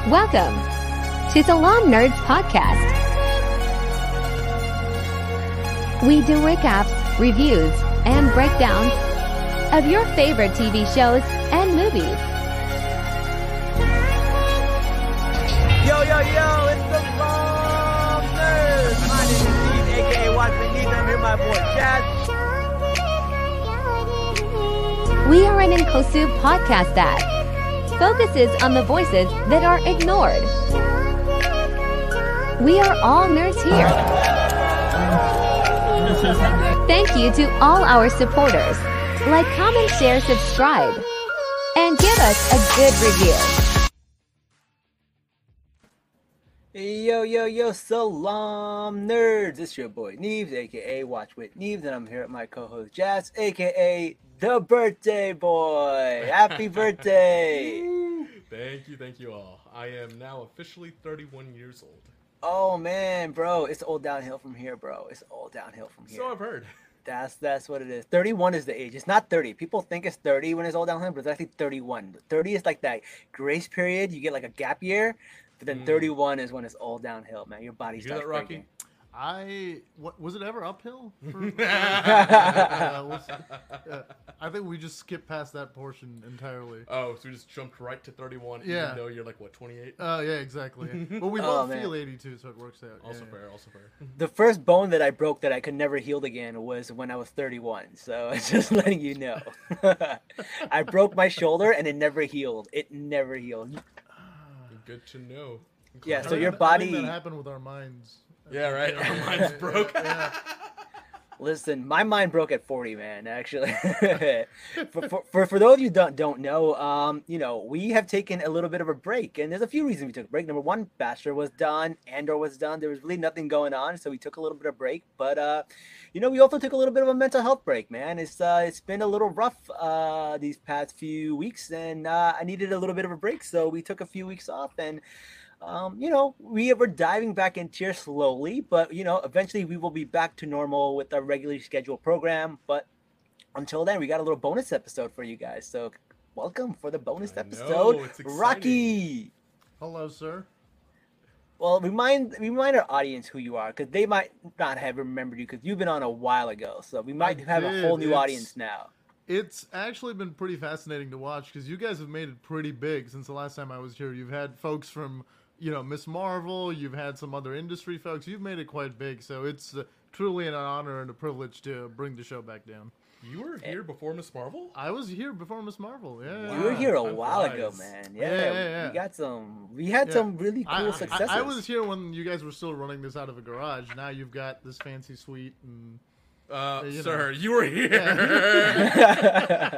Welcome to Salon Nerds Podcast. We do recaps, reviews, and breakdowns of your favorite TV shows and movies. Yo, it's the Salon Nerds. My name is Steve, aka Watch With Neither. I'm here with my boy Jazz. We are an Inkosu podcast that focuses on the voices that are ignored. We are all nerds here. Thank you to all our supporters. Like, comment, share, subscribe, and give us a good review. Yo, Salon Nerds. It's your boy Neves, aka Watch With Neves, and I'm here with my co-host Jazz, aka the birthday boy. Happy birthday. Thank you all. I am now officially 31 years old. Oh man, bro, it's all downhill from here, bro. It's all downhill from here. So I've heard. That's what it is. 31 is the age. It's not 30. People think it's 30 when it's all downhill, but it's actually 31. 30 is like that grace period. You get like a gap year, but then 31 is when it's all downhill, man. Your body starts breaking. Was it ever uphill? I think we just skipped past that portion entirely. Oh, so we just jumped right to 31, yeah. Even though you're like, what, 28? Yeah, exactly. But we both feel 82, so it works out. Also fair. The first bone that I broke that I could never heal again was when I was 31. So it's just letting you know. I broke my shoulder and it never healed. Good to know. Yeah, so your body... I think that happened with our minds. Yeah, right. Our minds broke. Yeah. Listen, my mind broke at 40, man, actually. for those of you don't know, we have taken a little bit of a break, and there's a few reasons we took a break. Number one, Bachelor was done, Andor was done. There was really nothing going on, so we took a little bit of break. But, we also took a little bit of a mental health break, man. It's been a little rough these past few weeks, and I needed a little bit of a break, so we took a few weeks off, and... we were diving back into here slowly, but, eventually we will be back to normal with our regularly scheduled program. But until then, we got a little bonus episode for you guys. So welcome for the bonus episode, Rocky. Hello, sir. Well, remind our audience who you are, because they might not have remembered you, because you've been on a while ago. So we might have a whole new audience now. It's actually been pretty fascinating to watch, because you guys have made it pretty big since the last time I was here. You've had folks from... Miss Marvel, you've had some other industry folks. You've made it quite big, so it's truly an honor and a privilege to bring the show back down. You were here before Miss Marvel? I was here before Miss Marvel, yeah. Wow. You were here a while ago, man. Yeah. We had some really cool successes. I was here when you guys were still running this out of a garage. Now you've got this fancy suite and... sir, you were here. Yeah.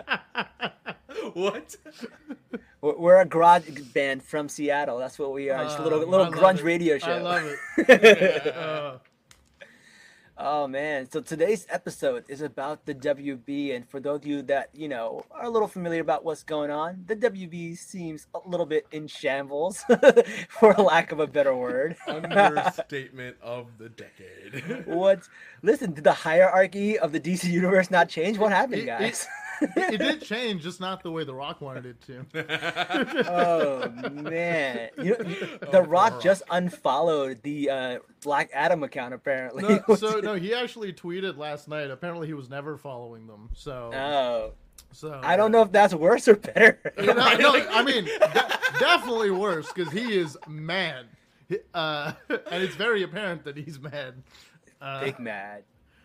What? We're a garage band from Seattle. That's what we are. Just a little grunge radio show. I love it. Oh, man. So today's episode is about the WB. And for those of you that, are a little familiar about what's going on, the WB seems a little bit in shambles, for lack of a better word. Understatement of the decade. Listen, did the hierarchy of the DC universe not change? What happened, guys? It did change, just not the way The Rock wanted it to. Oh, man. The Rock just unfollowed the Black Adam account, apparently. No, he actually tweeted last night. Apparently, he was never following them. So I don't know if that's worse or better. I mean, definitely worse, because he is mad. And it's very apparent that he's mad. Big mad.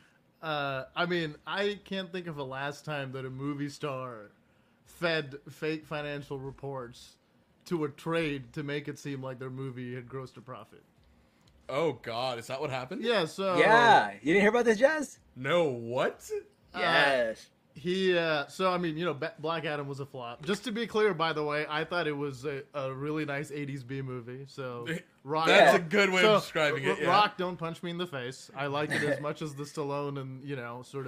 I mean, I can't think of a last time that a movie star fed fake financial reports to a trade to make it seem like their movie had grossed a profit. Oh, God. Is that what happened? Yeah, so... Yeah. You didn't hear about this, Jazz? No, what? Yes. Black Adam was a flop. Just to be clear, by the way, I thought it was a really nice 80s B movie, so... Rock, That's a good way of describing it, yeah. Rock, don't punch me in the face. I liked it as much as the Stallone and, sort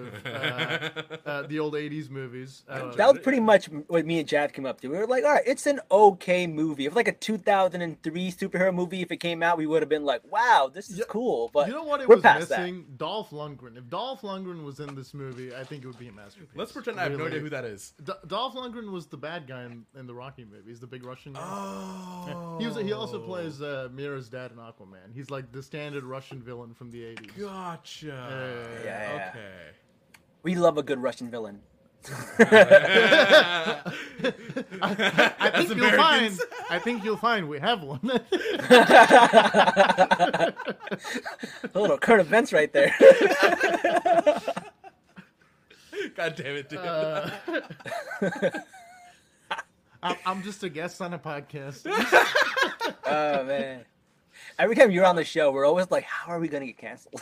of the old 80s movies. That was pretty much what me and Chad came up to. We were like, all right, it's an okay movie. If like a 2003 superhero movie, if it came out, we would have been like, wow, this is cool. But you know what it we're was past missing? Dolph Lundgren. If Dolph Lundgren was in this movie, I think it would be a masterpiece. Let's pretend I have no Really? idea who that is. Dolph Lundgren was the bad guy in the Rocky movies, the big Russian guy. Oh. Yeah. He also plays Mira's dad in Aquaman. He's like the standard Russian villain from the 80s. Gotcha. Yeah. Okay. We love a good Russian villain. I As think you'll find. Americans. I think you'll find we have one. A little current events right there. God damn it, dude. I'm just a guest on a podcast. Oh man. Every time you're on the show, we're always like, how are we gonna get canceled?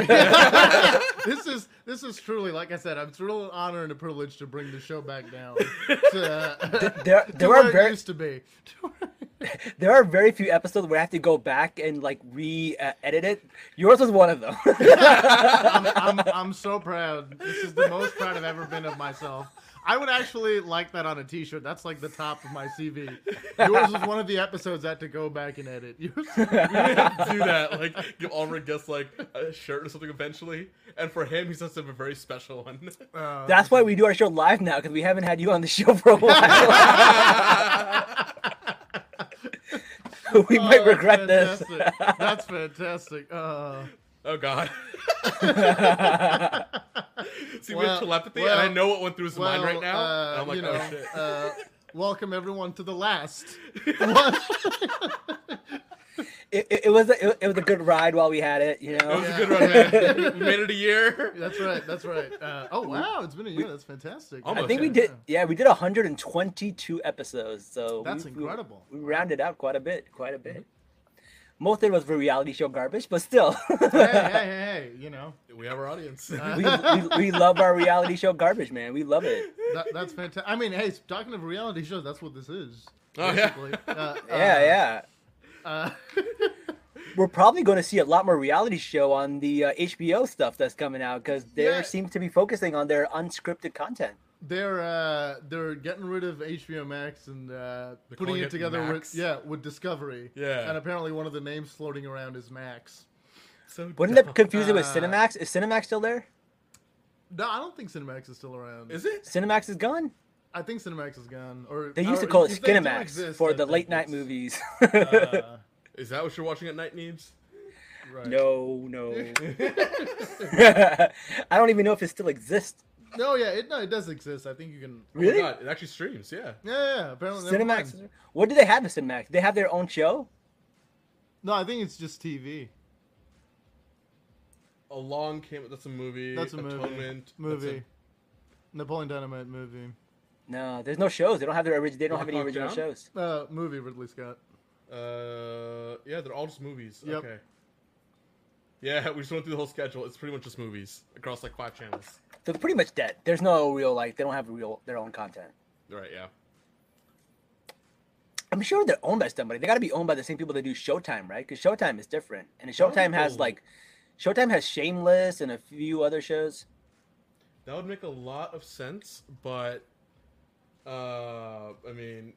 This is truly, like I said, it's a real honor and a privilege to bring the show back down to there where are it very used to be. there are very few episodes where I have to go back and like re-edit it. Yours was one of them. I'm so proud. This is the most proud I've ever been of myself. I would actually like that on a T-shirt. That's like the top of my CV. Yours was one of the episodes I had to go back and edit. We have to do that. Like, give Oliver Guest like a shirt or something eventually. And for him, he's just a very special one. That's why we do our show live now, because we haven't had you on the show for a while. We might regret this. Fantastic. That's fantastic. Oh God. See, we Well, have telepathy, well, and I know what went through his mind right now. And I'm like, you know, oh shit. welcome everyone to the last. It was a good ride while we had it, you know. It was a good run, man. We made it a year. That's right. That's right. Oh wow, it's been a year. That's fantastic. Almost, I think we did. Yeah, we did 122 episodes. So That's incredible. We rounded out quite a bit. Most of it was for reality show garbage, but still, Hey, you know, We have our audience. we love our reality show garbage, man. We love it. that's fantastic. I mean, hey, talking of reality shows, that's what this is. Oh, yeah. Basically. Yeah. We're probably going to see a lot more reality show on the HBO stuff that's coming out, because they Yeah. seem to be focusing on their unscripted content. They're getting rid of HBO Max and putting calling it it together Max? with Discovery. Yeah. And apparently one of the names floating around is Max. So Wouldn't dumb. that confuse it with Cinemax? Is Cinemax still there? No, I don't think Cinemax is still around. Is it? Cinemax is gone. I think Cinemax is gone. Or They used to or call it if they do Skinemax exist, for I the think late night it's- movies. Is that what you're watching at night, Neebs? Right. No. I don't even know if it still exists. No, yeah, it does exist. I think you can. Really? Oh my God, it actually streams, yeah. Yeah. Apparently, never Cinemax. mind. What do they have at Cinemax? They have their own show? No, I think it's just TV. Along Came... That's a movie. That's a movie. Atonement. Movie. Napoleon Dynamite movie. No, there's no shows. They don't have their they don't have any Black Hawk original Down? shows. Movie Ridley Scott. Yeah, they're all just movies. Yep. Okay. Yeah, we just went through the whole schedule. It's pretty much just movies across like 5 channels. So they're pretty much dead. There's no real they don't have their own content. Right, yeah. I'm sure they're owned by somebody. They got to be owned by the same people that do Showtime, right? Because Showtime is different, and Showtime has Oh. Showtime has Shameless and a few other shows. That would make a lot of sense, but I mean,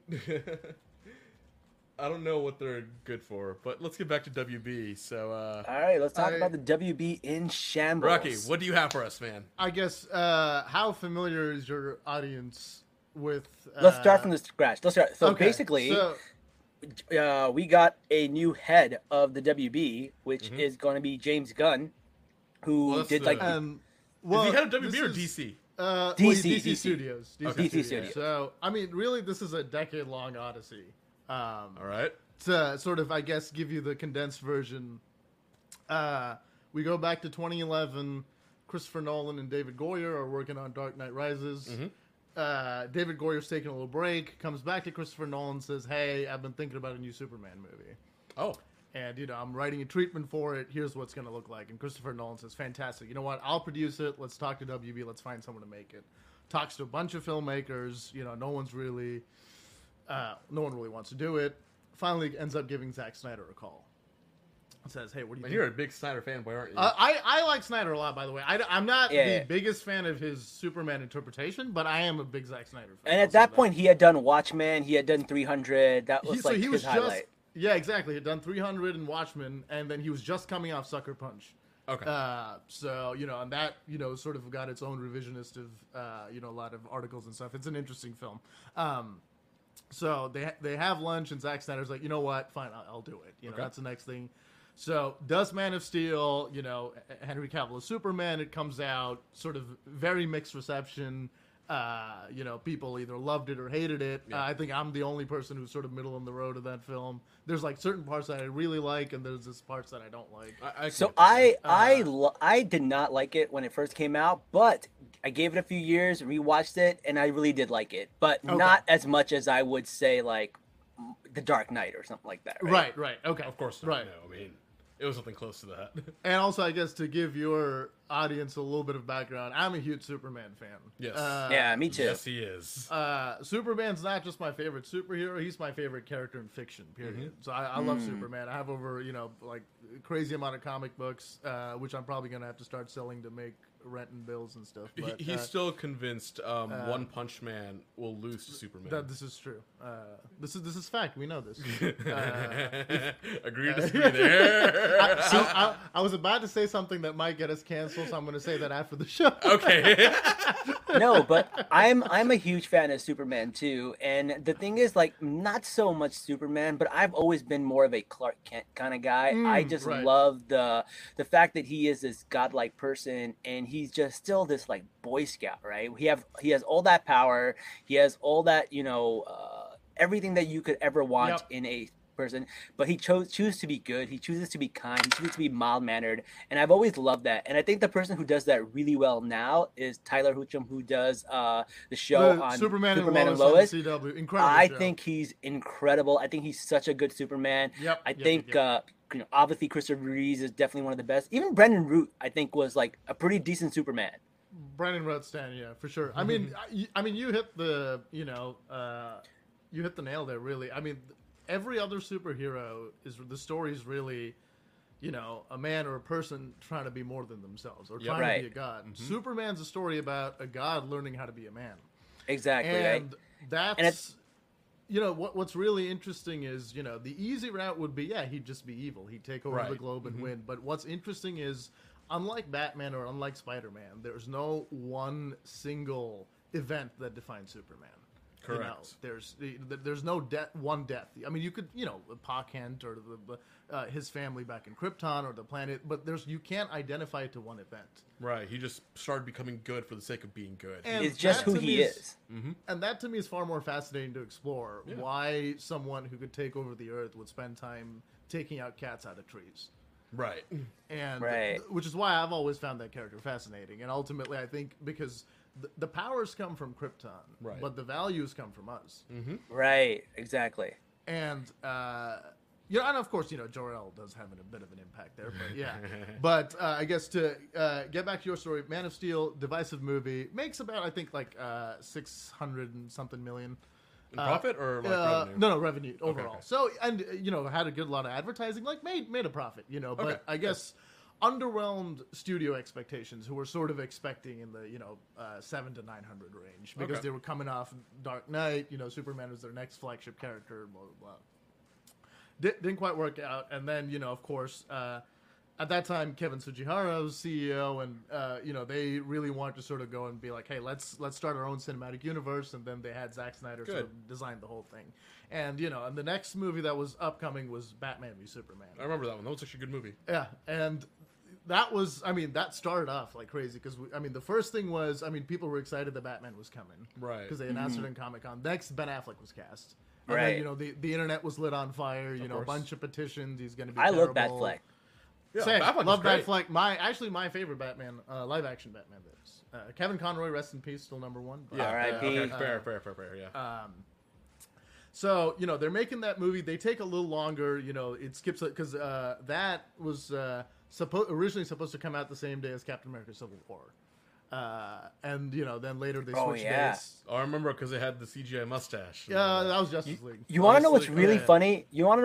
I don't know what they're good for. But let's get back to WB. So, All right, let's talk about the WB in shambles. Rocky, what do you have for us, man? I guess. How familiar is your audience with? Let's start from the scratch. Let's start. So okay, basically, so- we got a new head of the WB, which is going to be James Gunn, who Well, that's did the- like well, Is he head of WB this or is- DC? DC. DC Studios. Okay. DC Studios. So, I mean, really, this is a decade-long odyssey. All right. To sort of, I guess, give you the condensed version, we go back to 2011. Christopher Nolan and David Goyer are working on Dark Knight Rises. David Goyer's taking a little break, comes back to Christopher Nolan, says, "Hey, I've been thinking about a new Superman movie. Oh, And, I'm writing a treatment for it. Here's what it's going to look like." And Christopher Nolan says, "Fantastic. You know what? I'll produce it. Let's talk to WB. Let's find someone to make it." Talks to a bunch of filmmakers. No one really wants to do it. Finally ends up giving Zack Snyder a call. Says, "Hey, what do you and think?" you're a big Snyder fanboy, aren't you? I like Snyder a lot, by the way. I'm not Yeah. the biggest fan of his Superman interpretation, but I am a big Zack Snyder fan. And I'll at say that point, he had done Watchmen. He had done 300. That was like his highlight. Yeah, exactly. He had done 300 and Watchmen, and then he was just coming off Sucker Punch. Okay. So, and that, sort of got its own revisionist of, a lot of articles and stuff. It's an interesting film. So they have lunch, and Zack Snyder's like, you know what? Fine, I'll do it. Okay. That's the next thing. So does Man of Steel, Henry Cavill as Superman. It comes out sort of very mixed reception. People either loved it or hated it. Yeah. I think I'm the only person who's sort of middle in the road of that film. There's like certain parts that I really like, and there's this parts that I don't like. I did not like it when it first came out, but I gave it a few years, rewatched it, and I really did like it, but not as much as I would say like The Dark Knight or something like that. Right. Right. Okay. Of course not. Right. No, I mean, it was something close to that. And also, I guess to give your audience a little bit of background, I'm a huge Superman fan. Yes. Yeah, me too. Yes, he is. Superman's not just my favorite superhero; he's my favorite character in fiction. Period. So I love Superman. I have over like crazy amount of comic books, which I'm probably gonna have to start selling to make rent and bills and stuff. But He's still convinced One Punch Man will lose to Superman. that this is true. This is fact. We know this. Agree to disagree there. I was about to say something that might get us canceled, so I'm going to say that after the show. Okay. No, but I'm a huge fan of Superman too. And the thing is, like, not so much Superman, but I've always been more of a Clark Kent kind of guy. I just right. love the fact that he is this godlike person, and he's just still this like Boy Scout, right? He has all that power. He has all that everything that you could ever want in a person, but he chooses to be good. He chooses to be kind. He chooses to be mild mannered, and I've always loved that. And I think the person who does that really well now is Tyler Hoechlin, who does the show on Superman and Lois. On CW. Incredible I show. think he's incredible. I think he's such a good Superman. I think obviously Christopher Reeves is definitely one of the best. Even Brendan Root, I think, was like a pretty decent Superman. Brandon Rothstein, yeah, for sure. I mean, you hit the you hit the nail there. Really, I mean. Every other superhero the story is really, a man or a person trying to be more than themselves or trying to be a god. Superman's a story about a god learning how to be a man. Exactly. And that's, what's really interesting is, the easy route would be, he'd just be evil. He'd take over the globe and win. But what's interesting is, unlike Batman or unlike Spider-Man, there's no one single event that defines Superman. Correct. There's no one death. I mean, you could, Pa Kent or his family back in Krypton or the planet, but you can't identify it to one event. Right. He just started becoming good for the sake of being good. And it's just who he is. And that to me is far more fascinating to explore. Yeah. Why someone who could take over the earth would spend time taking out cats out of trees. Right. And which is why I've always found that character fascinating. And ultimately, I think because the powers come from Krypton, but the values come from us. Right, exactly. And and of course, Jor-El does have a bit of an impact there, but yeah. But I guess to get back to your story, Man of Steel, divisive movie, makes about, I think, like 600 and something million. In profit or like revenue? No, revenue overall. Okay. So, and had a good lot of advertising, like made a profit, but I guess underwhelmed studio expectations, who were sort of expecting in the 700 to 900 range because they were coming off Dark Knight. Superman was their next flagship character. Blah blah blah. Didn't quite work out, and then of course. At that time, Kevin Tsujihara was CEO, and they really wanted to sort of go and be like, "Hey, let's start our own cinematic universe." And then they had Zack Snyder sort of design the whole thing. And and the next movie that was upcoming was Batman v Superman. I remember that one. That was actually a good movie. Yeah, and that was, that started off like crazy because the first thing was, people were excited that Batman was coming, right? Because they announced it in Comic-Con. Next, Ben Affleck was cast. And then, the internet was lit on fire. A bunch of petitions. He's going to be. I love Batfleck. Yeah, same. Love Batfleck. My favorite Batman, live action Batman. Kevin Conroy, rest in peace, still number one. Yeah, R.I.P. Fair. Yeah. So they're making that movie. They take a little longer. It skips it because that was originally supposed to come out the same day as Captain America: Civil War. And then later they switched dates. I remember because they had the CGI mustache. Yeah, that was Justice League. You want to know what's really funny?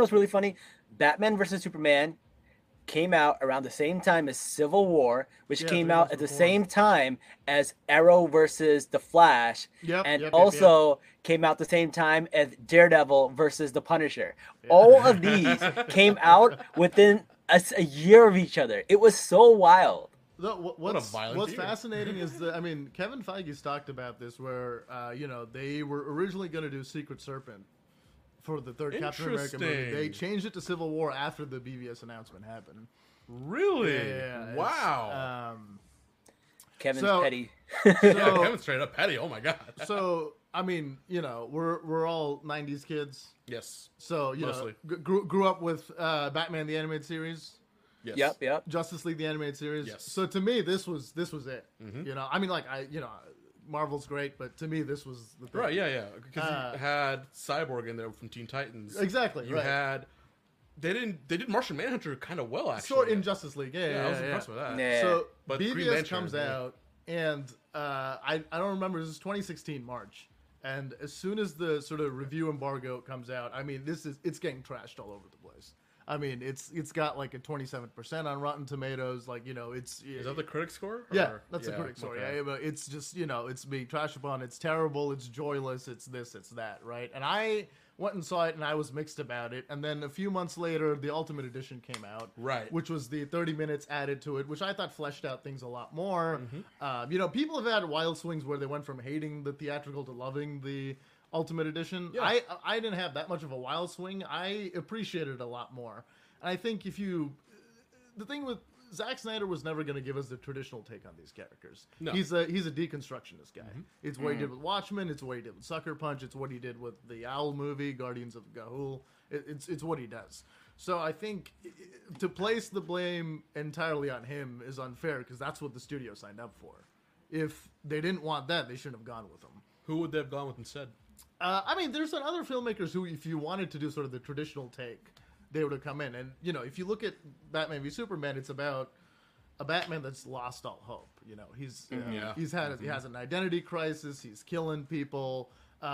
Batman versus Superman came out around the same time as Civil War, which came out at the same time as Arrow versus The Flash, and also came out the same time as Daredevil versus The Punisher. All of these came out within a year of each other. It was so wild. What a violent what's year. fascinating is that, I mean, Kevin Feige's talked about this where, they were originally going to do Secret Serpent for the third Captain America movie. Interesting. They changed it to Civil War after the BVS announcement happened. Really? Yeah, Wow. Kevin's So- petty. Yeah, So, Kevin straight up petty. Oh my god. so I mean, we're all '90s kids. Yes. So Mostly. grew up with Batman the animated series, Yes. Yep. Justice League the animated series. Yes. So to me, this was it. Mm-hmm. I mean, like Marvel's great, but to me, this was the thing. Right. Yeah. Because you had Cyborg in there from Teen Titans. Exactly. You right. had. They did Martian Manhunter kind of well actually. Sort in Justice League. Yeah, I was impressed with that. Yeah. So But Green BVS Lantern, comes yeah. out, and I don't remember. This is 2016 March, and as soon as the sort of review embargo comes out, I mean, it's getting trashed all over the place. I mean, it's got like a 27% on Rotten Tomatoes. Like it's Is that the critic score? yeah, Or- that's the critic story. okay. Yeah, but it's just it's being trashed upon. It's terrible. It's joyless. It's this. It's that. Right. And I went and saw it, and I was mixed about it. And then a few months later, the Ultimate Edition came out, Right. Which was the 30 minutes added to it, which I thought fleshed out things a lot more. Mm-hmm. People have had wild swings where they went from hating the theatrical to loving the Ultimate Edition. Yeah. I didn't have that much of a wild swing. I appreciated it a lot more. And I think the thing with Zack Snyder was never going to give us the traditional take on these characters. No. He's a deconstructionist guy. It's what he did with Watchmen. It's what he did with Sucker Punch. It's what he did with the Owl movie, Guardians of Ga'Hoole. It's what he does. So I think to place the blame entirely on him is unfair because that's what the studio signed up for. If they didn't want that, they shouldn't have gone with him. Who would they have gone with instead? I mean, there's some other filmmakers who, if you wanted to do sort of the traditional take, they would have come in. And, if you look at Batman v Superman, it's about a Batman that's lost all hope. He's Yeah. he has an identity crisis. He's killing people.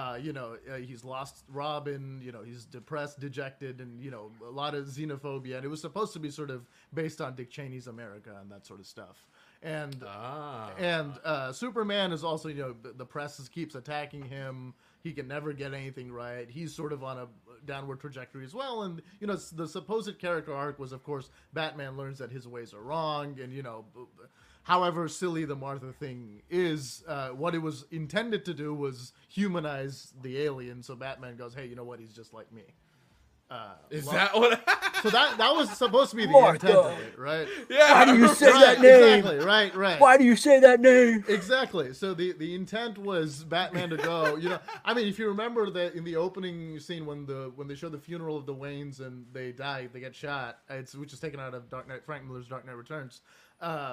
He's lost Robin. He's depressed, dejected, and a lot of xenophobia. And it was supposed to be sort of based on Dick Cheney's America and that sort of stuff. And Superman is also the press keeps attacking him. He can never get anything right. He's sort of on a downward trajectory as well. And the supposed character arc was, of course, Batman learns that his ways are wrong, and however silly the Martha thing is, what it was intended to do was humanize the alien. So Batman goes, "Hey, you know what? He's just like me." Is that what? So that was supposed to be the Martha. intent of it, right? Yeah. Why do you say Right, that name? exactly. Right. Why do you say that name? Exactly. So the intent was Batman to go. I mean, if you remember that in the opening scene when they show the funeral of the Waynes and they die, they get shot. Which is taken out of Frank Miller's Dark Knight Returns. I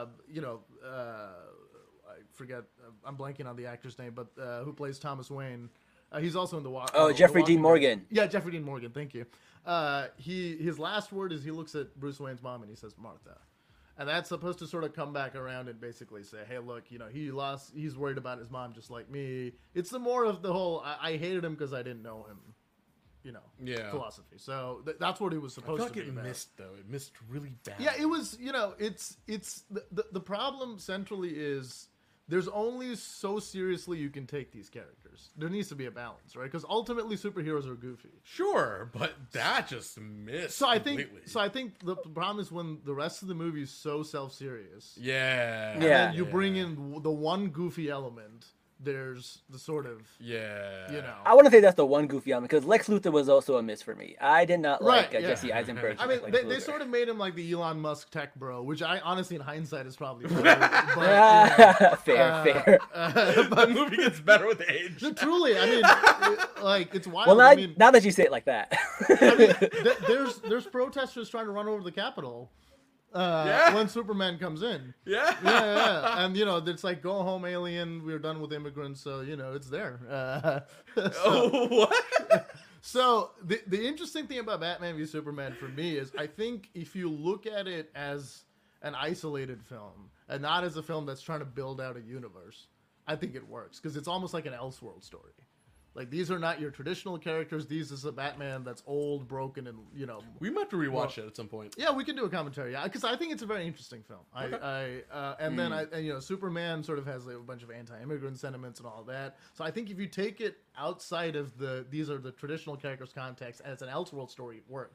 forget. I'm blanking on the actor's name, but who plays Thomas Wayne? He's also in the Jeffrey the Dean Walking Morgan. Dead. Yeah, Jeffrey Dean Morgan. Thank you. His last word is he looks at Bruce Wayne's mom and he says Martha, and that's supposed to sort of come back around and basically say, hey, look, he's worried about his mom just like me. It's the more of the whole I hated him because I didn't know him, Yeah. philosophy. So that's what it was I supposed feel like to be it about. missed though. It missed really bad. Yeah, it was. It's the problem centrally is there's only so seriously you can take these characters. There needs to be a balance, right? Because ultimately superheroes are goofy. Sure, but that just missed. So I completely. think the problem is when the rest of the movie is so self-serious. Yeah. And Yeah. then you bring in the one goofy element. There's the sort of Yeah. I want to say that's the one goofy element because Lex Luthor was also a miss for me. I did not like Right, yeah. Jesse Eisenberg. I mean, Lex they Luthor. sort of made him like the Elon Musk tech bro, which I honestly, in hindsight, is probably better. But, fair. The movie gets better with age. truly, I mean, it's wild. Well, I mean, now that you say it like that. there's protesters trying to run over the Capitol Yeah. when Superman comes in. Yeah. Yeah. And it's like, go home, alien. We're done with immigrants, so it's there. Oh, what? So the interesting thing about Batman v Superman for me is I think if you look at it as an isolated film and not as a film that's trying to build out a universe, I think it works because it's almost like an Elseworld story. Like, these are not your traditional characters. These is a Batman that's old, broken, and We might have to rewatch it at some point. Yeah, we can do a commentary. Because I think it's a very interesting film. Then Superman sort of has a bunch of anti-immigrant sentiments and all that. So I think if you take it outside of these are the traditional characters context as an Elseworld story, it works.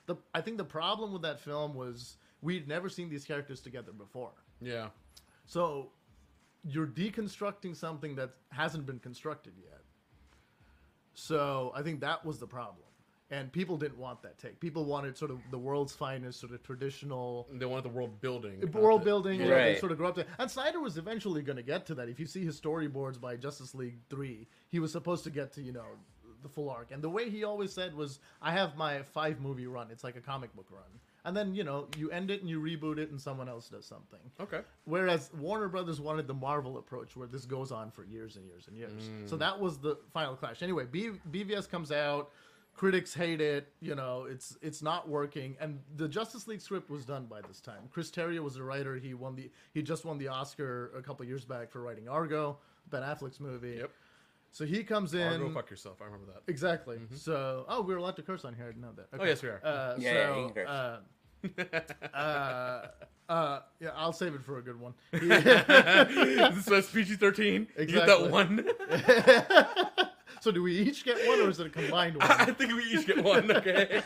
I think the problem with that film was we'd never seen these characters together before. Yeah. So you're deconstructing something that hasn't been constructed yet. So I think that was the problem. And people didn't want that take. People wanted sort of the world's finest, sort of traditional... They wanted the world building. World building, Right. they sort of grew up to... And Snyder was eventually going to get to that. If you see his storyboards by Justice League 3, he was supposed to get to, the full arc. And the way he always said was, I have my 5-movie run. It's like a comic book run. And then, you end it and you reboot it and someone else does something. Okay. Whereas Warner Brothers wanted the Marvel approach where this goes on for years and years and years. So that was the final clash. Anyway, BVS comes out. Critics hate it. It's not working. And the Justice League script was done by this time. Chris Terrio was the writer. He just won the Oscar a couple years back for writing Argo, Ben Affleck's movie. Yep. So he comes in. Argo, fuck yourself. I remember that. Exactly. So, we're allowed to curse on here. I didn't know that. Okay. Oh, yes, we are. Yeah, you can curse. Yeah, I'll save it for a good one. This is PG-13. You get that Exactly. one. So do we each get one, or is it a combined one? I think we each get one, okay?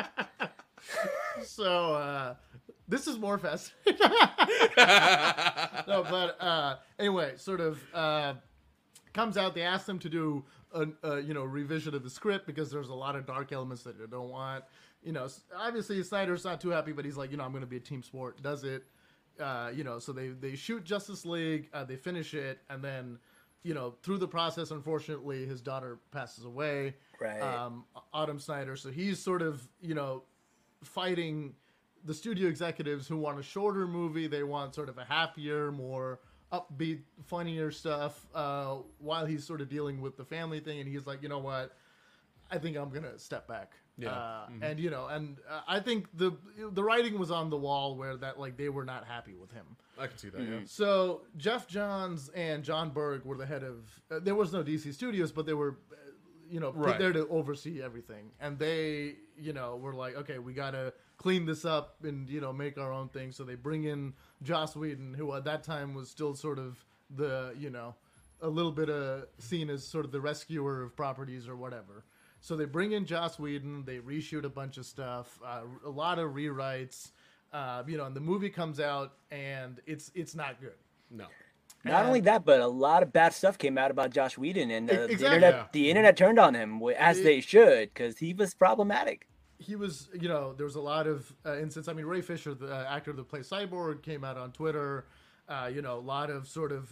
So this is more fascinating. No, but anyway, sort of comes out. They ask them to do a revision of the script because there's a lot of dark elements that they don't want. Obviously Snyder's not too happy, but he's like, I'm going to be a team sport. Does it? So they shoot Justice League. They finish it, and then. Through the process, unfortunately, his daughter passes away. Right. Autumn Snyder. So he's sort of, fighting the studio executives who want a shorter movie. They want sort of a happier, more upbeat, funnier stuff, while he's sort of dealing with the family thing. And he's like, you know what? I think I'm going to step back. Yeah. And I think the writing was on the wall where that, like, they were not happy with him. I can see that, yeah. So Jeff Johns and John Berg were the head of. There was no DC Studios, but they were, put Right. there to oversee everything. And they, were like, okay, we gotta clean this up and make our own thing. So they bring in Joss Whedon, who at that time was still sort of the, a little bit seen as sort of the rescuer of properties or whatever. So they bring in Joss Whedon. They reshoot a bunch of stuff, a lot of rewrites. And the movie comes out and it's not good. No. Not only that, but a lot of bad stuff came out about Josh Whedon, and Exactly. the internet turned on him as they should, because he was problematic. He was, there was a lot of instances. I mean, Ray Fisher, the actor that plays Cyborg, came out on Twitter. A lot of sort of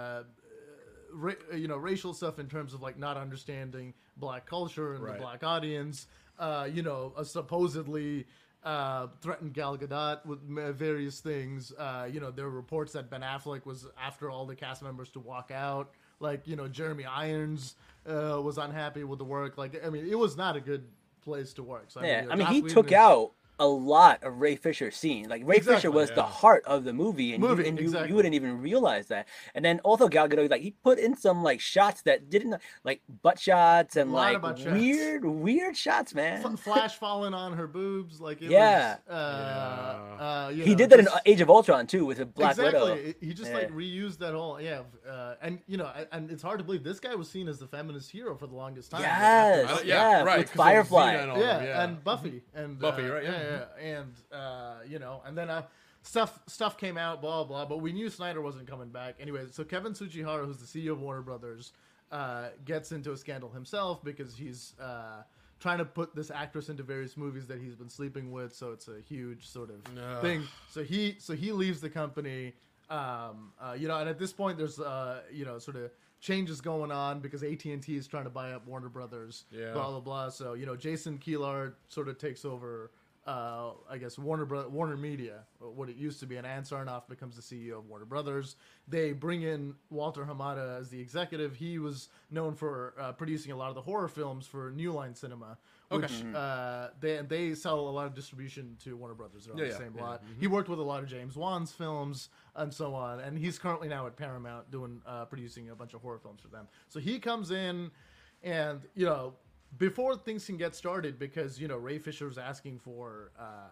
racial stuff in terms of like not understanding black culture and Right. the black audience. Supposedly. Threatened Gal Gadot with various things. There were reports that Ben Affleck was after all the cast members to walk out. Like, Jeremy Irons was unhappy with the work. Like, I mean, it was not a good place to work. So, Yeah, Joss he Whedon took is- out a lot of Ray Fisher's scene. Like Ray Fisher was the yeah. heart of the movie, and Exactly. you wouldn't even realize that. And then also Gal Gadot, like he put in some like shots that didn't like butt shots and A lot like of butt shots. weird shots, man. Flash falling on her boobs, like it Yeah. was. He did that in Age of Ultron too with a Black Widow. He just Yeah. like reused that whole and it's hard to believe this guy was seen as the feminist hero for the longest time. Yes, Yeah, yeah, right, with 'cause of Firefly. Xena and all Yeah, of them, and Buffy and Buffy, right? Yeah, and and then stuff came out, blah blah. But we knew Snyder wasn't coming back anyway. So Kevin Tsujihara, who's the CEO of Warner Brothers, gets into a scandal himself because he's trying to put this actress into various movies that he's been sleeping with. So it's a huge sort of thing. So he leaves the company. And at this point there's sort of changes going on because AT&T is trying to buy up Warner Brothers. Yeah. Blah blah blah. So Jason Kilar sort of takes over. I guess Warner Media, what it used to be, and Ann Sarnoff becomes the CEO of Warner Brothers. They bring in Walter Hamada as the executive. He was known for producing a lot of the horror films for New Line Cinema, which they sell a lot of distribution to Warner Brothers. They're on the same lot. He worked with a lot of James Wan's films and so on, and he's currently now at Paramount doing producing a bunch of horror films for them. So he comes in, and before things can get started, because Ray Fisher was asking for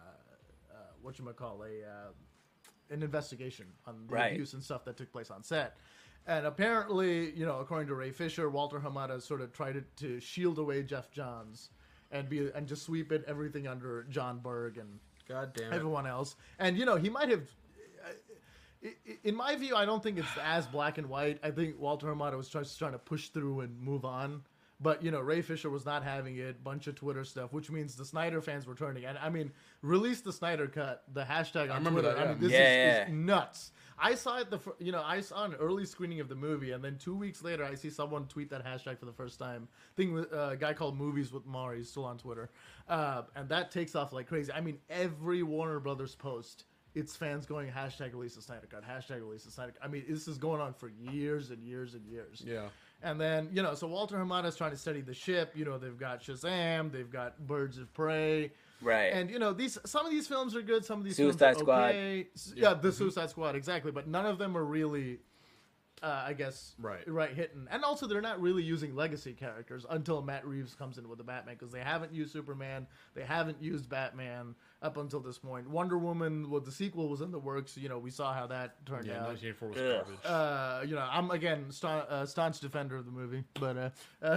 an investigation on the Right. abuse and stuff that took place on set, and apparently according to Ray Fisher, Walter Hamada sort of tried to shield away Jeff Johns, and just sweep everything under John Berg and God damn it. everyone else. And he might have. In my view, I don't think it's as black and white. I think Walter Hamada was just trying to push through and move on. But, Ray Fisher was not having it. Bunch of Twitter stuff, which means the Snyder fans were turning. And, I mean, release the Snyder cut, the hashtag on remember Twitter. that, yeah. I mean, this Yeah. is nuts. I saw it, I saw an early screening of the movie, and then 2 weeks later, I see someone tweet that hashtag for the first time. Thing with a guy called Movies with Mari, he's still on Twitter. And that takes off like crazy. I mean, every Warner Brothers post, it's fans going, hashtag release the Snyder cut, hashtag release the Snyder cut. I mean, this is going on for years and years and years. Yeah. And then, so Walter Hamada's trying to steady the ship. They've got Shazam, they've got Birds of Prey. Right. And, some of these films are good, some of these Suicide films are okay. Yeah, the Suicide Squad, exactly. But none of them are really, I guess, right hitting. And also, they're not really using legacy characters until Matt Reeves comes in with the Batman, because they haven't used Superman, they haven't used Batman up until this point. Wonder Woman, the sequel was in the works. We saw how that turned out. 1984 was garbage. I'm, again, staunch defender of the movie, but...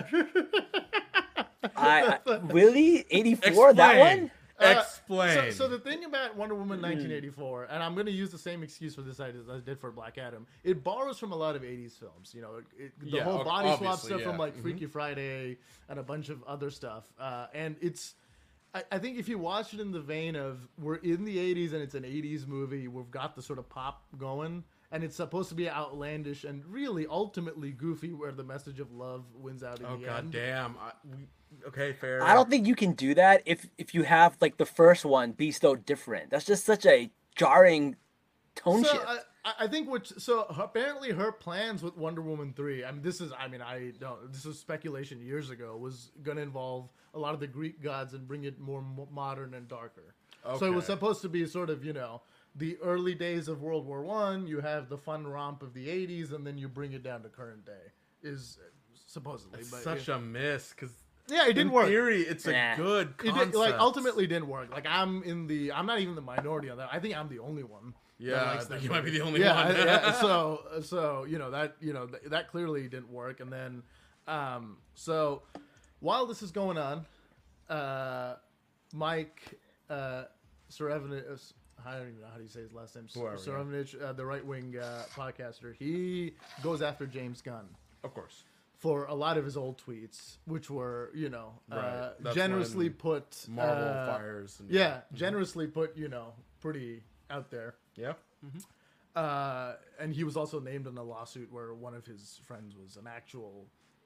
Really? 84? That one? Explain. So the thing about Wonder Woman 1984, and I'm going to use the same excuse for this as I did for Black Adam, it borrows from a lot of 80s films. The whole body swap stuff from Freaky Friday and a bunch of other stuff. And it's... I think if you watch it in the vein of we're in the 80s and it's an 80s movie, we've got the sort of pop going, and it's supposed to be outlandish and really ultimately goofy, where the message of love wins out in the end. Oh, god damn. Okay, fair. I don't think you can do that if you have like the first one be so different. That's just such a jarring tone shift. I think apparently her plans with Wonder Woman 3, this was speculation years ago, was going to involve a lot of the Greek gods and bring it more modern and darker. Okay. So it was supposed to be sort of, the early days of World War I, you have the fun romp of the 80s, and then you bring it down to current day, is supposedly. It's such a miss, because... Yeah, it didn't work. In theory, it's a good concept. Ultimately didn't work. I'm not even the minority on that. I think I'm the only one. Yeah, I think you might be the only one. That clearly didn't work. And then, so while this is going on, Mike Cerevich, I don't even know how do you say his last name. Cerevich, the right-wing podcaster, he goes after James Gunn. Of course. For a lot of his old tweets, which were, generously put... Marvel fires. And, generously put, pretty out there. Yeah. Mm-hmm. And he was also named in a lawsuit where one of his friends was an actual,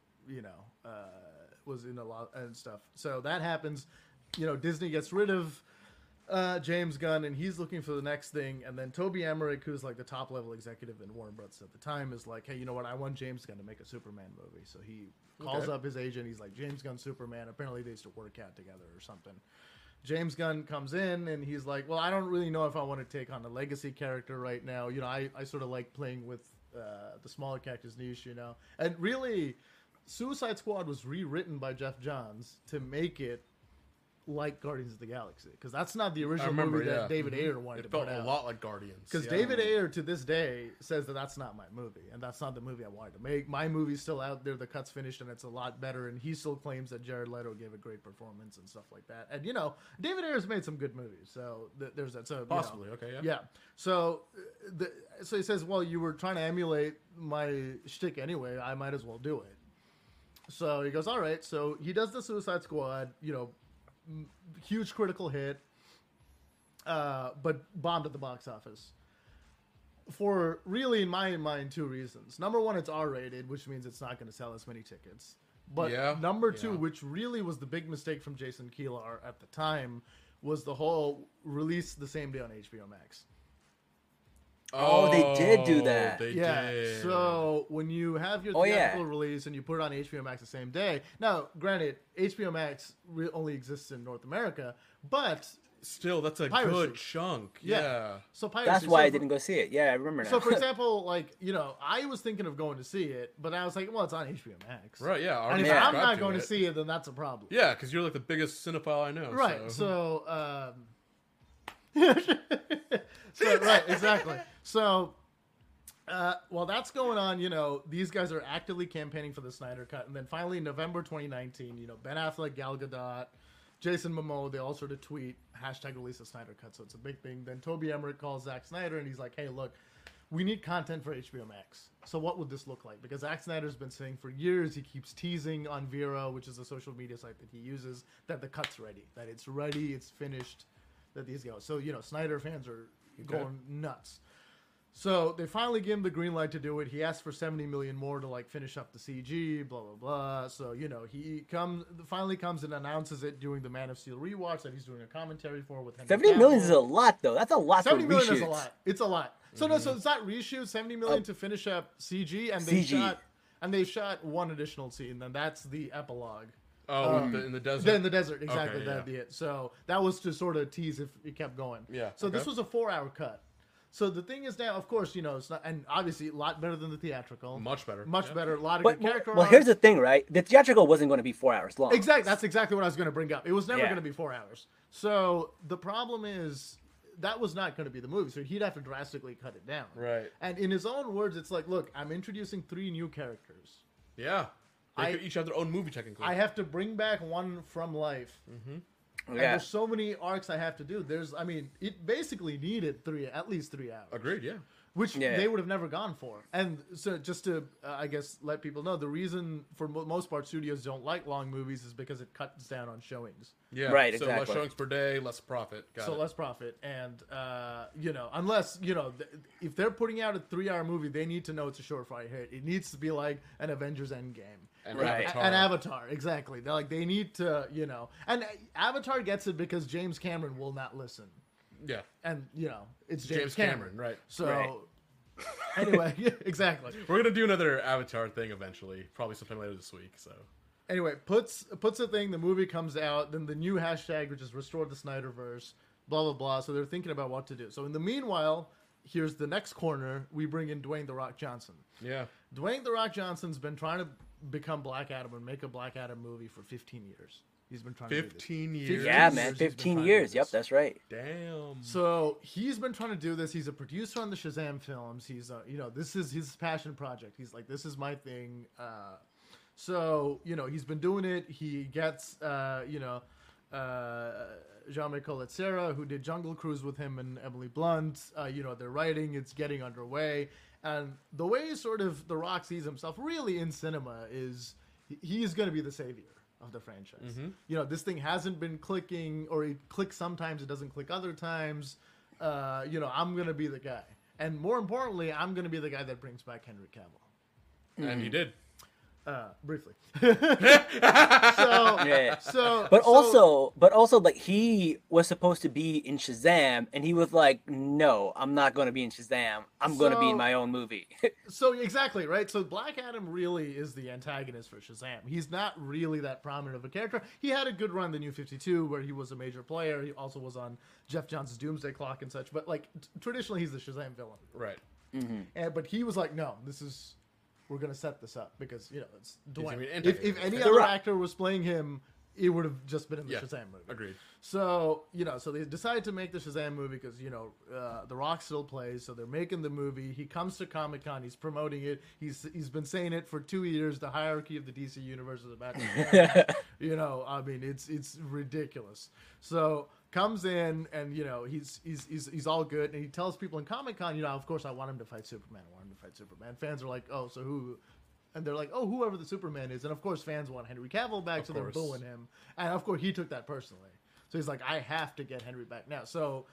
was in a law and stuff. So that happens. Disney gets rid of James Gunn, and he's looking for the next thing. And then Toby Emmerich, who's like the top level executive in Warner Bros. At the time, is like, hey, you know what? I want James Gunn to make a Superman movie. So he calls up his agent. He's like, James Gunn, Superman. Apparently they used to work out together or something. James Gunn comes in, and he's like, well, I don't really know if I want to take on a legacy character right now. I sort of like playing with the smaller characters niche, And really, Suicide Squad was rewritten by Jeff Johns to make it like Guardians of the Galaxy, because that's not the original movie that David Ayer wanted to put out. It felt a lot like Guardians. Because David Ayer, to this day, says that that's not my movie, and that's not the movie I wanted to make. My movie's still out there, the cut's finished, and it's a lot better, and he still claims that Jared Leto gave a great performance and stuff like that. And, David Ayer's made some good movies, so there's that. So possibly, okay, yeah. Yeah. So, so he says, well, you were trying to emulate my shtick anyway, I might as well do it. So he goes, all right. So he does the Suicide Squad, huge critical hit, but bombed at the box office. For really, in my mind, two reasons. Number one, it's R-rated, which means it's not going to sell as many tickets. But number two, which really was the big mistake from Jason Kilar at the time, was the whole release the same day on HBO Max. Oh, they did do that. They did. So when you have your theatrical release and you put it on HBO Max the same day, now, granted, HBO Max only exists in North America, but still, that's a piracy. Good chunk. Yeah. So piracy. That's why I didn't go see it. Yeah, I remember now. So, for example, I was thinking of going to see it, but I was like, well, it's on HBO Max. Right, yeah. And if I'm not going to see it, then that's a problem. Yeah, because you're like the biggest cinephile I know. Right. So right, exactly. So, while that's going on, these guys are actively campaigning for the Snyder Cut. And then finally, in November 2019, Ben Affleck, Gal Gadot, Jason Momoa, they all sort of tweet #release a Snyder Cut, so it's a big thing. Then Toby Emmerich calls Zack Snyder and he's like, hey, look, we need content for HBO Max. So what would this look like? Because Zack Snyder's been saying for years, he keeps teasing on Vero, which is a social media site that he uses, that the cut's ready, that it's ready, it's finished, that these go. So, Snyder fans are going nuts. So they finally give him the green light to do it. He asked for $70 million more to finish up the CG, blah blah blah. So he finally comes and announces it during the Man of Steel rewatch that he's doing a commentary for with Henry 70 million Cavill. is a lot, though. That's a lot. 70 for million reshoots. is a lot. It's a lot. So no, so it's not reshoot. 70 million to finish up CG, and they shot one additional scene. And that's the epilogue. Oh, in the desert. In the desert, exactly. Okay, That'd be it. So that was to sort of tease if it kept going. Yeah. So okay. this was a 4-hour cut. So the thing is now, of course, it's not, and obviously a lot better than the theatrical. Much better. Much better. A lot of But, good character. well, here's the thing, right? The theatrical wasn't going to be 4 hours long. Exactly. That's exactly what I was going to bring up. It was never Yeah. going to be 4 hours. So the problem is that was not going to be the movie. So he'd have to drastically cut it down. Right. And in his own words, it's like, look, I'm introducing 3 new characters. Yeah. They could each have their own movie, technically. I have to bring back one from life. Mm-hmm. And Yeah. there's so many arcs I have to do. It basically needed at least 3 hours. Agreed, yeah. Which they would have never gone for. And so just to, I guess, let people know, the reason for most part studios don't like long movies is because it cuts down on showings. Yeah. Right, so exactly. less showings per day, less profit. Got it. Less profit. And, unless, if they're putting out a 3-hour movie, they need to know it's a surefire hit. It needs to be like an Avengers Endgame. And Right. Avatar. An Avatar, exactly. They need to, and Avatar gets it because James Cameron will not listen. Yeah. And, it's James Cameron, right. So, Right. anyway, exactly. We're going to do another Avatar thing eventually, probably sometime later this week, so. Anyway, puts a thing, the movie comes out, then the new hashtag, which is Restore the Snyderverse, blah, blah, blah. So they're thinking about what to do. So in the meanwhile, here's the next corner. We bring in Dwayne "The Rock" Johnson. Yeah. Dwayne "The Rock" Johnson's been trying to become Black Adam and make a Black Adam movie for 15 years. He's been trying to do this. 15 years. Yeah, 15 man. years he's been 15 trying to years. do Yep, this. that's right. Damn. So he's been trying to do this. He's a producer on the Shazam films. He's, this is his passion project. He's like, this is my thing. So, he's been doing it. He gets, Jean-Michel Etzera, who did Jungle Cruise with him and Emily Blunt. They're writing. It's getting underway. And the way sort of The Rock sees himself really in cinema is he's going to be the savior of the franchise. This thing hasn't been clicking, or it clicks sometimes, it doesn't click other times. I'm going to be the guy. And more importantly, I'm going to be the guy that brings back Henry Cavill. And you did. Briefly. Yeah. But also, like, he was supposed to be in Shazam, and he was like, "No, I'm not going to be in Shazam. I'm going to be in my own movie." So exactly, right? So Black Adam really is the antagonist for Shazam. He's not really that prominent of a character. He had a good run, the New 52, where he was a major player. He also was on Jeff Johns' Doomsday Clock and such. But traditionally, he's the Shazam villain. Right. But he was like, no, we're going to set this up because, it's gonna Dwayne. be an If antagonist. any The other Rock. actor was playing him, it would have just been in the Yeah. Shazam movie. Agreed. So, so they decided to make the Shazam movie because, The Rock still plays, so they're making the movie. He comes to Comic-Con, he's promoting it. He's been saying it for 2 years, the hierarchy of the DC universe is about to it's ridiculous. So, comes in and, he's all good, and he tells people in Comic-Con, of course I want him to fight Superman. Fans are like, oh, so who? And they're like, oh, whoever the Superman is. And of course, fans want Henry Cavill back, so they're course. booing him. And of course, he took that personally. So he's like, I have to get Henry back now. So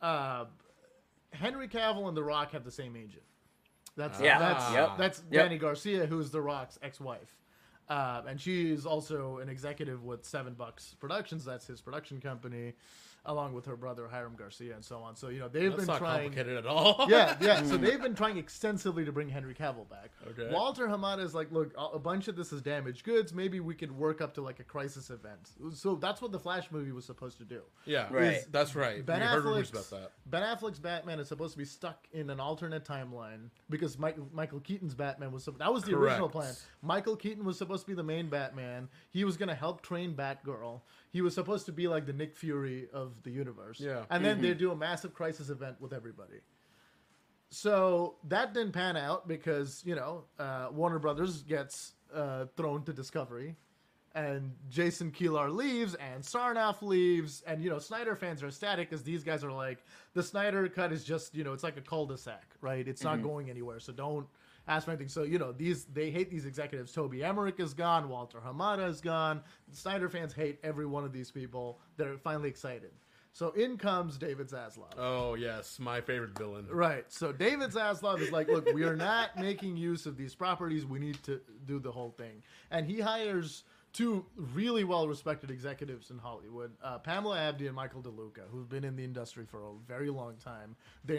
Henry Cavill and The Rock have the same agent. That's Yep. Danny Garcia, who's The Rock's ex-wife. And she is also an executive with Seven Bucks Productions. That's his production company, along with her brother Hiram Garcia and so on. So they've That's been not trying. complicated at all. Yeah. So they've been trying extensively to bring Henry Cavill back. Okay. Walter Hamada is like, look, a bunch of this is damaged goods. Maybe we could work up to like a crisis event. So that's what the Flash movie was supposed to do. Yeah. Right. That's right. Ben We heard rumors about Affleck's, that. Ben Affleck's Batman is supposed to be stuck in an alternate timeline because Michael Keaton's Batman was that was the original Correct. plan. Michael Keaton was supposed to be the main Batman. He was going to help train Batgirl. He was supposed to be like the Nick Fury of the universe. Yeah. And then they do a massive crisis event with everybody. So that didn't pan out because, Warner Brothers gets thrown to Discovery. And Jason Kilar leaves, and Sarnoff leaves, and Snyder fans are ecstatic because these guys are like, the Snyder cut is just it's like a cul-de-sac, right? It's not going anywhere, so don't ask for anything. So they hate these executives. Toby Emmerich is gone, Walter Hamada is gone. Snyder fans hate every one of these people. They're finally excited. So in comes David Zaslav. Oh yes, my favorite villain. Right. So David Zaslav is like, look, we are not making use of these properties. We need to do the whole thing, and he hires two really well-respected executives in Hollywood, Pamela Abdy and Michael DeLuca, who've been in the industry for a very long time.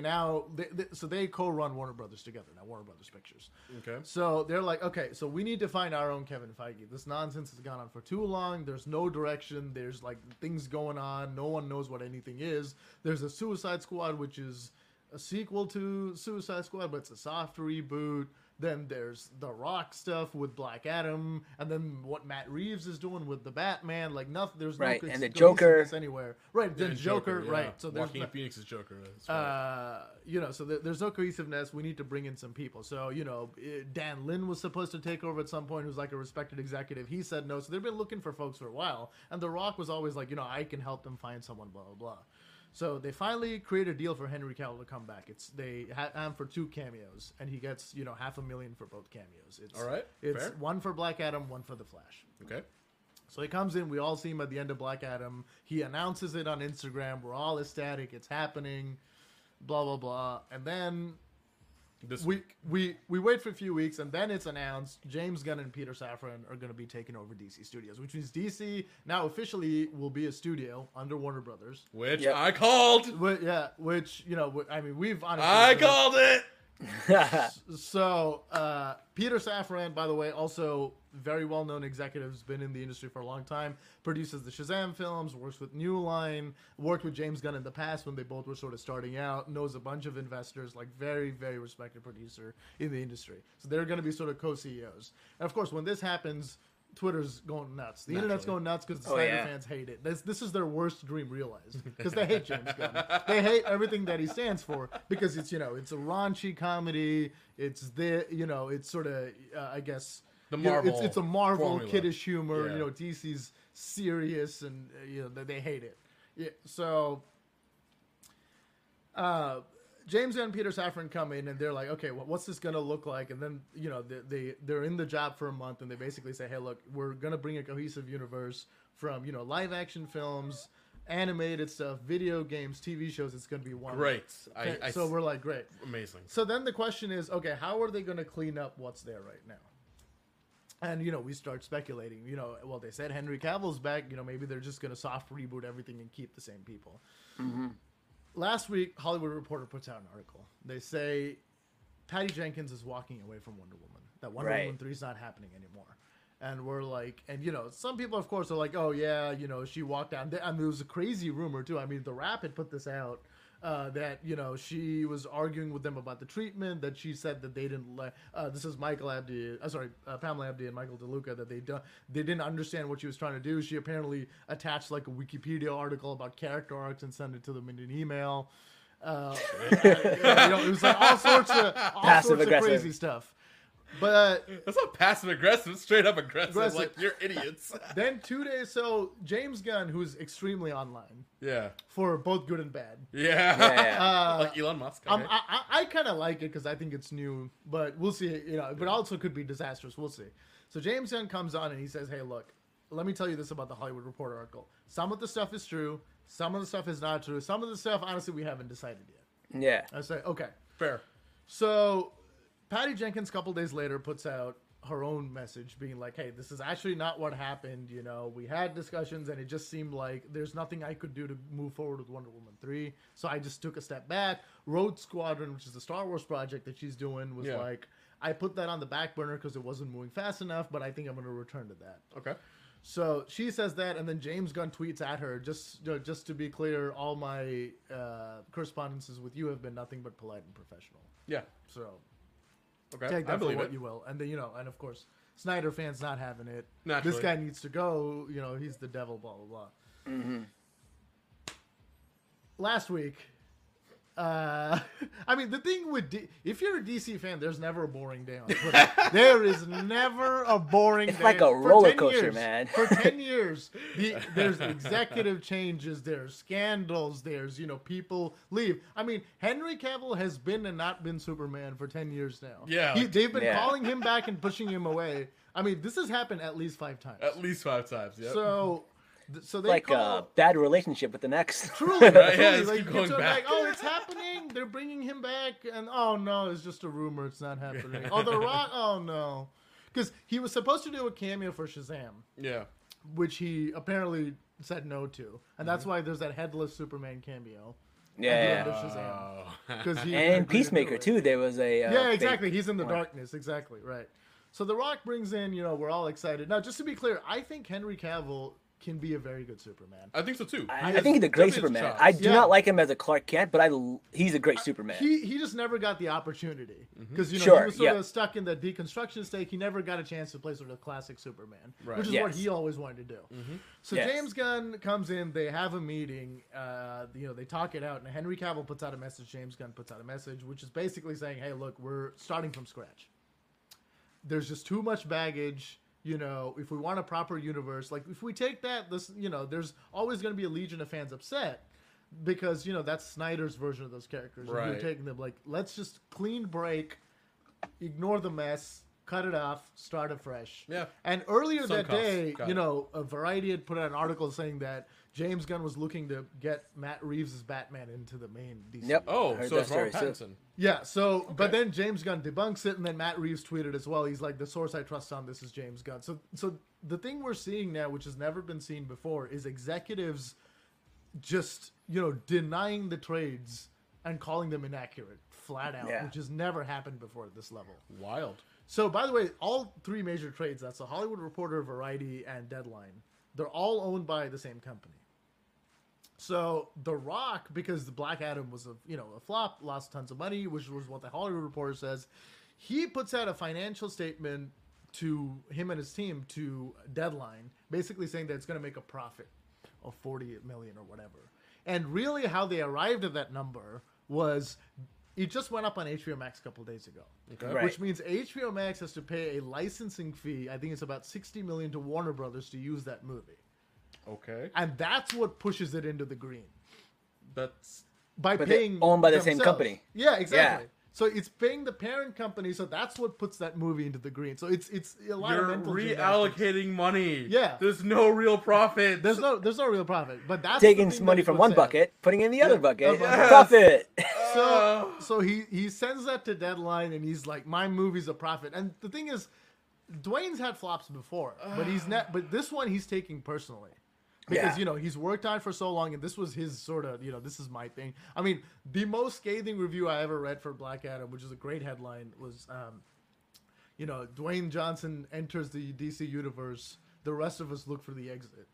They co-run Warner Brothers together now, Warner Brothers Pictures. Okay. So they're like, okay, so we need to find our own Kevin Feige. This nonsense has gone on for too long. There's no direction. There's like things going on. No one knows what anything is. There's a Suicide Squad, which is a sequel to Suicide Squad, but it's a soft reboot. Then there's the Rock stuff with Black Adam, and then what Matt Reeves is doing with the Batman. Like nothing. There's no and the Joker anywhere. Right, the Joker. Yeah. Right. So there's Joaquin Phoenix's Joker. That's right. So there's no cohesiveness. We need to bring in some people. So Dan Lin was supposed to take over at some point, who's like a respected executive. He said no. So they've been looking for folks for a while, and the Rock was always like, I can help them find someone. Blah blah blah. So they finally create a deal for Henry Cavill to come back. They have him for 2 cameos, and he gets $500,000 for both cameos. All right, it's fair. one for Black Adam, one for the Flash. Okay. So he comes in. We all see him at the end of Black Adam. He announces it on Instagram. We're all ecstatic. It's happening. Blah blah blah. And then we wait for a few weeks, and then it's announced James Gunn and Peter Safran are going to be taking over DC Studios, which means DC now officially will be a studio under Warner Brothers. Which I called. We've honestly... I called it! So, Peter Safran, by the way, also very well-known executive, has been in the industry for a long time, produces the Shazam films, works with New Line, worked with James Gunn in the past when they both were sort of starting out, knows a bunch of investors, like very, very respected producer in the industry. So they're going to be sort of co-CEOs. And of course, when this happens, Twitter's going nuts. The internet's going nuts because the Snyder fans hate it. This is their worst dream realized because they hate James Gunn. They hate everything that he stands for because it's it's a raunchy comedy. It's it's sort of I guess the Marvel. It's a Marvel formula. kiddish humor. Yeah. DC's serious and they hate it. Yeah. So James Gunn and Peter Safran come in and they're like, okay, what's this going to look like? And then, they're in the job for a month and they basically say, hey, look, we're going to bring a cohesive universe from, live action films, animated stuff, video games, TV shows. It's going to be one. Great. So we're like, great. Amazing. So then the question is, okay, how are they going to clean up what's there right now? And, we start speculating, well, they said Henry Cavill's back, maybe they're just going to soft reboot everything and keep the same people. Mm-hmm. Last week, Hollywood Reporter puts out an article. They say Patty Jenkins is walking away from Wonder Woman. That Wonder Woman 3 is not happening anymore. And we're like, and some people, of course, are like, oh yeah, she walked down. And there was a crazy rumor too. I mean, The Wrap had put this out that she was arguing with them about the treatment. That she said that they didn't let. This is Pamela Abdy and Michael DeLuca, that they didn't understand what she was trying to do. She apparently attached like a Wikipedia article about character arcs and sent it to them in an email. It was like all sorts of crazy stuff. But that's not passive aggressive, it's straight up aggressive. Like, you're idiots. Then 2 days, so James Gunn, who's extremely online, for both good and bad. Like Elon Musk. Okay. I kind of like it because I think it's new, but we'll see. But also could be disastrous. We'll see. So James Gunn comes on and he says, "Hey, look, let me tell you this about the Hollywood Reporter article. Some of the stuff is true. Some of the stuff is not true. Some of the stuff, honestly, we haven't decided yet." Yeah. I say, okay, fair. So Patty Jenkins, a couple days later, puts out her own message being like, hey, this is actually not what happened. We had discussions and it just seemed like there's nothing I could do to move forward with Wonder Woman 3. So I just took a step back. Rogue Squadron, which is the Star Wars project that she's doing, was like, I put that on the back burner because it wasn't moving fast enough, but I think I'm going to return to that. Okay. So she says that, and then James Gunn tweets at her, just to be clear, all my correspondences with you have been nothing but polite and professional. Yeah. So... Okay, take that I believe for what it. you will. And then, and of course, Snyder fans not having it. Naturally. This guy needs to go. He's the devil, blah, blah, blah. Mm-hmm. Last week, I mean, the thing with if you're a DC fan, there's never a boring day on Twitter. There is never a boring day. It's like a For roller 10 coaster, years, man. For 10 years, there's executive changes, there's scandals, there's, people leave. I mean, Henry Cavill has been and not been Superman for 10 years now. Yeah. They've been Yeah. calling him back and pushing him away. I mean, this has happened at least 5 times. At least 5 times. Yep. So they Like call... a bad relationship with the next. Truly, Right, truly. yeah, just Like, keep going it's back. like, oh, it's happening. They're bringing him back, and oh no, it's just a rumor. It's not happening. Oh, The Rock. Oh no, because he was supposed to do a cameo for Shazam, Yeah. which he apparently said no to, and that's why there's that headless Superman cameo. Yeah. At the end of Shazam. Oh. Because he And agreed to do Peacemaker it. too. There was a Yeah, fake exactly. He's in the one. darkness. Exactly right. So The Rock brings in. We're all excited now. Just to be clear, I think Henry Cavill can be a very good Superman. I think so too. I think he's a great Definitely Superman. chops. I do Yeah. not like him as a Clark Kent, but he's a great Superman. He just never got the opportunity because he Sure, was sort yeah. of stuck in the deconstruction state. He never got a chance to play sort of classic Superman, Right. which is Yes. what he always wanted to do. So Yes. James Gunn comes in. They have a meeting. They talk it out, and Henry Cavill puts out a message. James Gunn puts out a message, which is basically saying, "Hey, look, we're starting from scratch. There's just too much baggage." If we want a proper universe, like if we take that, there's always going to be a legion of fans upset because, that's Snyder's version of those characters. And Right. you're taking them like, let's just clean break, ignore the mess, cut it off, start afresh. Yeah. And earlier Some that costs. day, Got it. a Variety had put out an article saying that James Gunn was looking to get Matt Reeves' Batman into the main DC. Yep. Oh, Heard so that it's Robert story, Pattinson. Yeah, but then James Gunn debunks it, and then Matt Reeves tweeted as well. He's like, the source I trust on this is James Gunn. So the thing we're seeing now, which has never been seen before, is executives just, denying the trades and calling them inaccurate, flat out, Yeah. which has never happened before at this level. Wild. So, by the way, all 3 major trades, that's The Hollywood Reporter, Variety, and Deadline, they're all owned by the same company. So The Rock, because the Black Adam was a flop, lost tons of money, which was what the Hollywood Reporter says, he puts out a financial statement to him and his team to Deadline, basically saying that it's going to make a profit of $40 million or whatever. And really, how they arrived at that number was it just went up on HBO Max a couple of days ago, Okay. Right. which means HBO Max has to pay a licensing fee. I think it's about $60 million to Warner Brothers to use that movie. Okay. And that's what pushes it into the green That's by But they're paying owned by the same themselves. company. Yeah, exactly. Yeah. So it's paying the parent company, so that's what puts that movie into the green. So it's a lot you're of mental gymnastics. reallocating money. Yeah. There's no real profit. There's no real profit, but that's Taking the thing money that from puts one out. bucket, putting it in the other bucket. Yes. Profit. So he sends that to Deadline, and he's like, "My movie's a profit." And the thing is, Dwayne's had flops before, but he's not. But this one he's taking personally. Because, Yeah. he's worked on it for so long, and this was his sort of, this is my thing. I mean, the most scathing review I ever read for Black Adam, which is a great headline, was, Dwayne Johnson enters the DC universe. The rest of us look for the exit.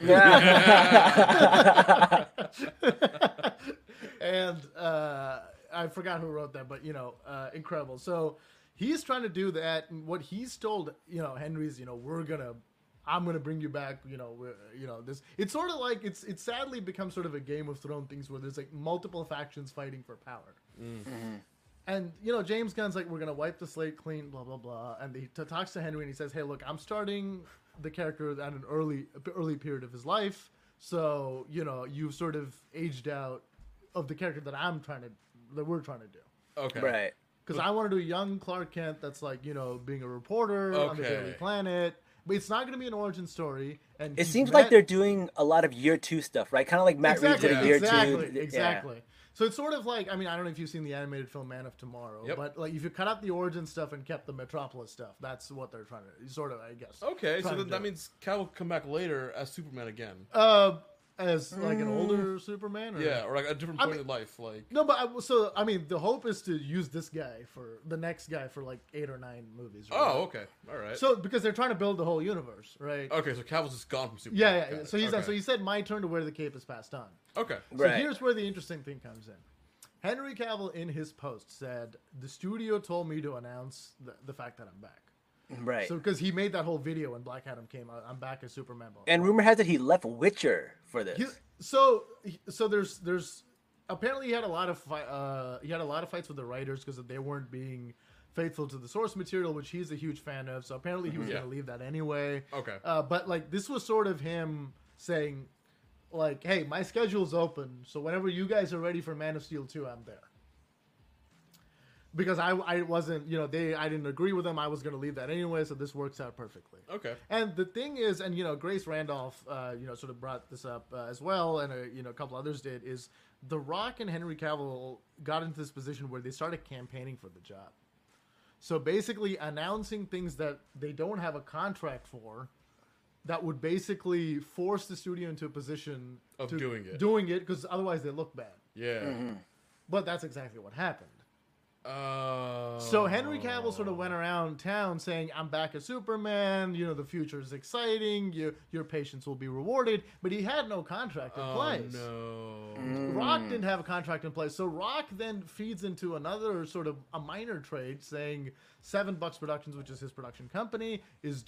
And I forgot who wrote that, but, incredible. So he's trying to do that. And what he's told, Henry's, I'm gonna bring you back. This. It's sort of like it's sadly become sort of a Game of Thrones things where there's like multiple factions fighting for power. And James Gunn's like, we're gonna wipe the slate clean, blah blah blah. And he talks to Henry and he says, hey, look, I'm starting the character at an early period of his life, so you've sort of aged out of the character that we're trying to do. Okay. Right. Because I want to do a young Clark Kent that's like, being a reporter on the Okay. Daily Planet. But it's not going to be an origin story. And It he's seems met- like they're doing a lot of year 2 stuff, right? Kind of like Matt Reeves did exactly, in year exactly, 2. exactly. So it's sort of like, I mean, I don't know if you've seen the animated film Man of Tomorrow, Yep. but like if you cut out the origin stuff and kept the Metropolis stuff, that's what they're trying to, sort of, I guess. Okay, so trying to then that do. means Cal will come back later as Superman again. As like an older Superman? Or? Yeah, or like a different I point mean- in life. Like, No, but I mean, the hope is to use this guy for the next guy for like 8 or 9 movies. Right? oh, okay, all right. So because they're trying to build the whole universe, right? okay, so Cavill's just gone from Superman. Yeah, yeah. Got yeah. it. So he's okay. so he said, "My turn to wear the cape is passed on." Okay. So Right. here's where the interesting thing comes in. Henry Cavill in his post said, "The studio told me to announce the fact that I'm back." Right. So because he made that whole video when Black Adam came out, I'm back as Superman. Blah, blah, And blah. rumor has it he left Witcher for this. So there's apparently he had a lot of fights with the writers because they weren't being faithful to the source material, which he's a huge fan of. So apparently he was going to leave that anyway. Okay. But like this was sort of him saying, like, hey, my schedule's open, so whenever you guys are ready for Man of Steel 2, I'm there. Because I wasn't, you know, I didn't agree with them. I was going to leave that anyway, so this works out perfectly. Okay. And the thing is, and, you know, Grace Randolph, you know, sort of brought this up as well, and, you know, a couple others did, is The Rock and Henry Cavill got into this position where they started campaigning for the job. So basically announcing things that they don't have a contract for that would basically force the studio into a position of doing it. Doing it, because otherwise they look bad. Yeah. But that's exactly what happened. Oh. So Henry Cavill sort of went around town saying, I'm back as Superman, you know, the future is exciting, your patience will be rewarded, but he had no contract in place. No. Rock didn't have a contract in place, so Rock then feeds into another sort of a minor trade saying Seven Bucks Productions, which is his production company, is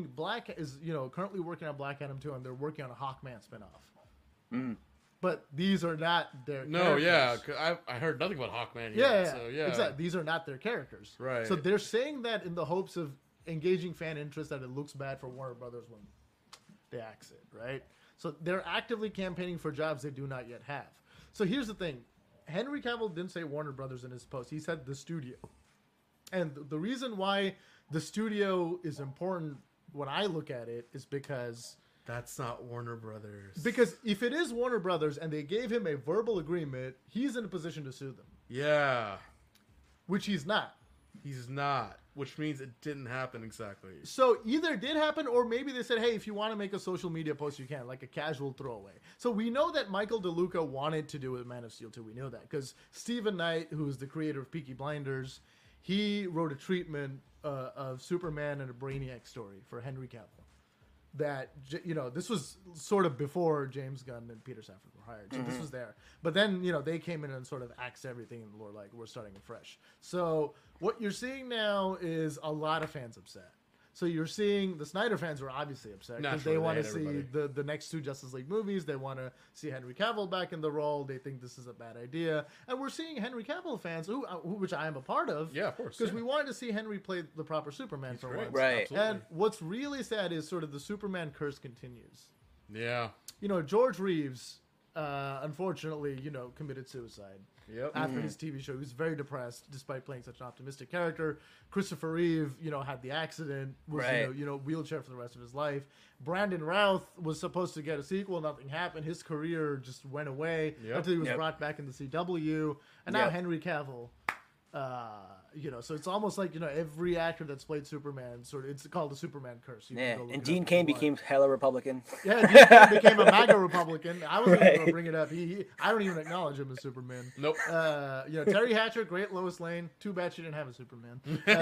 currently working on Black Adam 2, and they're working on a Hawkman spinoff. But these are not their characters. Yeah, 'cause I heard nothing about Hawkman yet. Yeah, So, yeah. exactly. These are not their characters. Right. So they're saying that in the hopes of engaging fan interest that it looks bad for Warner Brothers when they axe it, right? So they're actively campaigning for jobs they do not yet have. So here's the thing. Henry Cavill didn't say Warner Brothers in his post. He said the studio. And the reason why the studio is important when I look at it is because... That's not Warner Brothers. Because if it is Warner Brothers and they gave him a verbal agreement, he's in a position to sue them. Yeah. Which he's not. He's not. Which means it didn't happen exactly. So either it did happen, or maybe they said, hey, if you want to make a social media post, you can, like a casual throwaway. So we know that Michael DeLuca wanted to do with Man of Steel 2. We know that. Because Stephen Knight, who's the creator of Peaky Blinders, he wrote a treatment of Superman and a Brainiac story for Henry Cavill. That, you know, this was sort of before James Gunn and Peter Safran were hired. So this was there. But then, you know, they came in and sort of axed everything and were like, we're starting afresh. So what you're seeing now is a lot of fans upset. So you're seeing the Snyder fans are obviously upset because they want to see the next two Justice League movies. They want to see Henry Cavill back in the role. They think this is a bad idea. And we're seeing Henry Cavill fans, which I am a part of. Yeah, of course. Because we wanted to see Henry play the proper Superman for once. Right. Absolutely. And what's really sad is sort of the Superman curse continues. Yeah. You know, George Reeves, unfortunately, you know, committed suicide. Yep. After his TV show, he was very depressed despite playing such an optimistic character. Christopher Reeve, you know, had the accident, was you know, wheelchair for the rest of his life. Brandon Routh was supposed to get a sequel, nothing happened. His career just went away until he was brought back in the CW, and now Henry Cavill. You know, so it's almost like, you know, every actor that's played Superman, it's called the Superman curse. And Dean Cain became hella Republican. Yeah, Dean Cain became a MAGA Republican. I wasn't even going to bring it up. I don't even acknowledge him as Superman. Nope. You know, Terry Hatcher, great Lois Lane. Too bad she didn't have a Superman.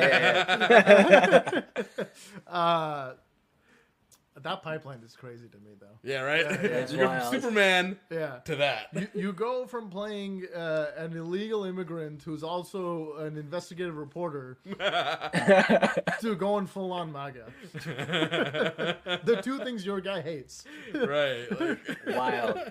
That pipeline is crazy to me, though. Yeah, right? It's You go from wild. Superman Yeah. to that. You go from playing an illegal immigrant who's also an investigative reporter to going full on MAGA. The two things your guy hates. Right. Like, Wild.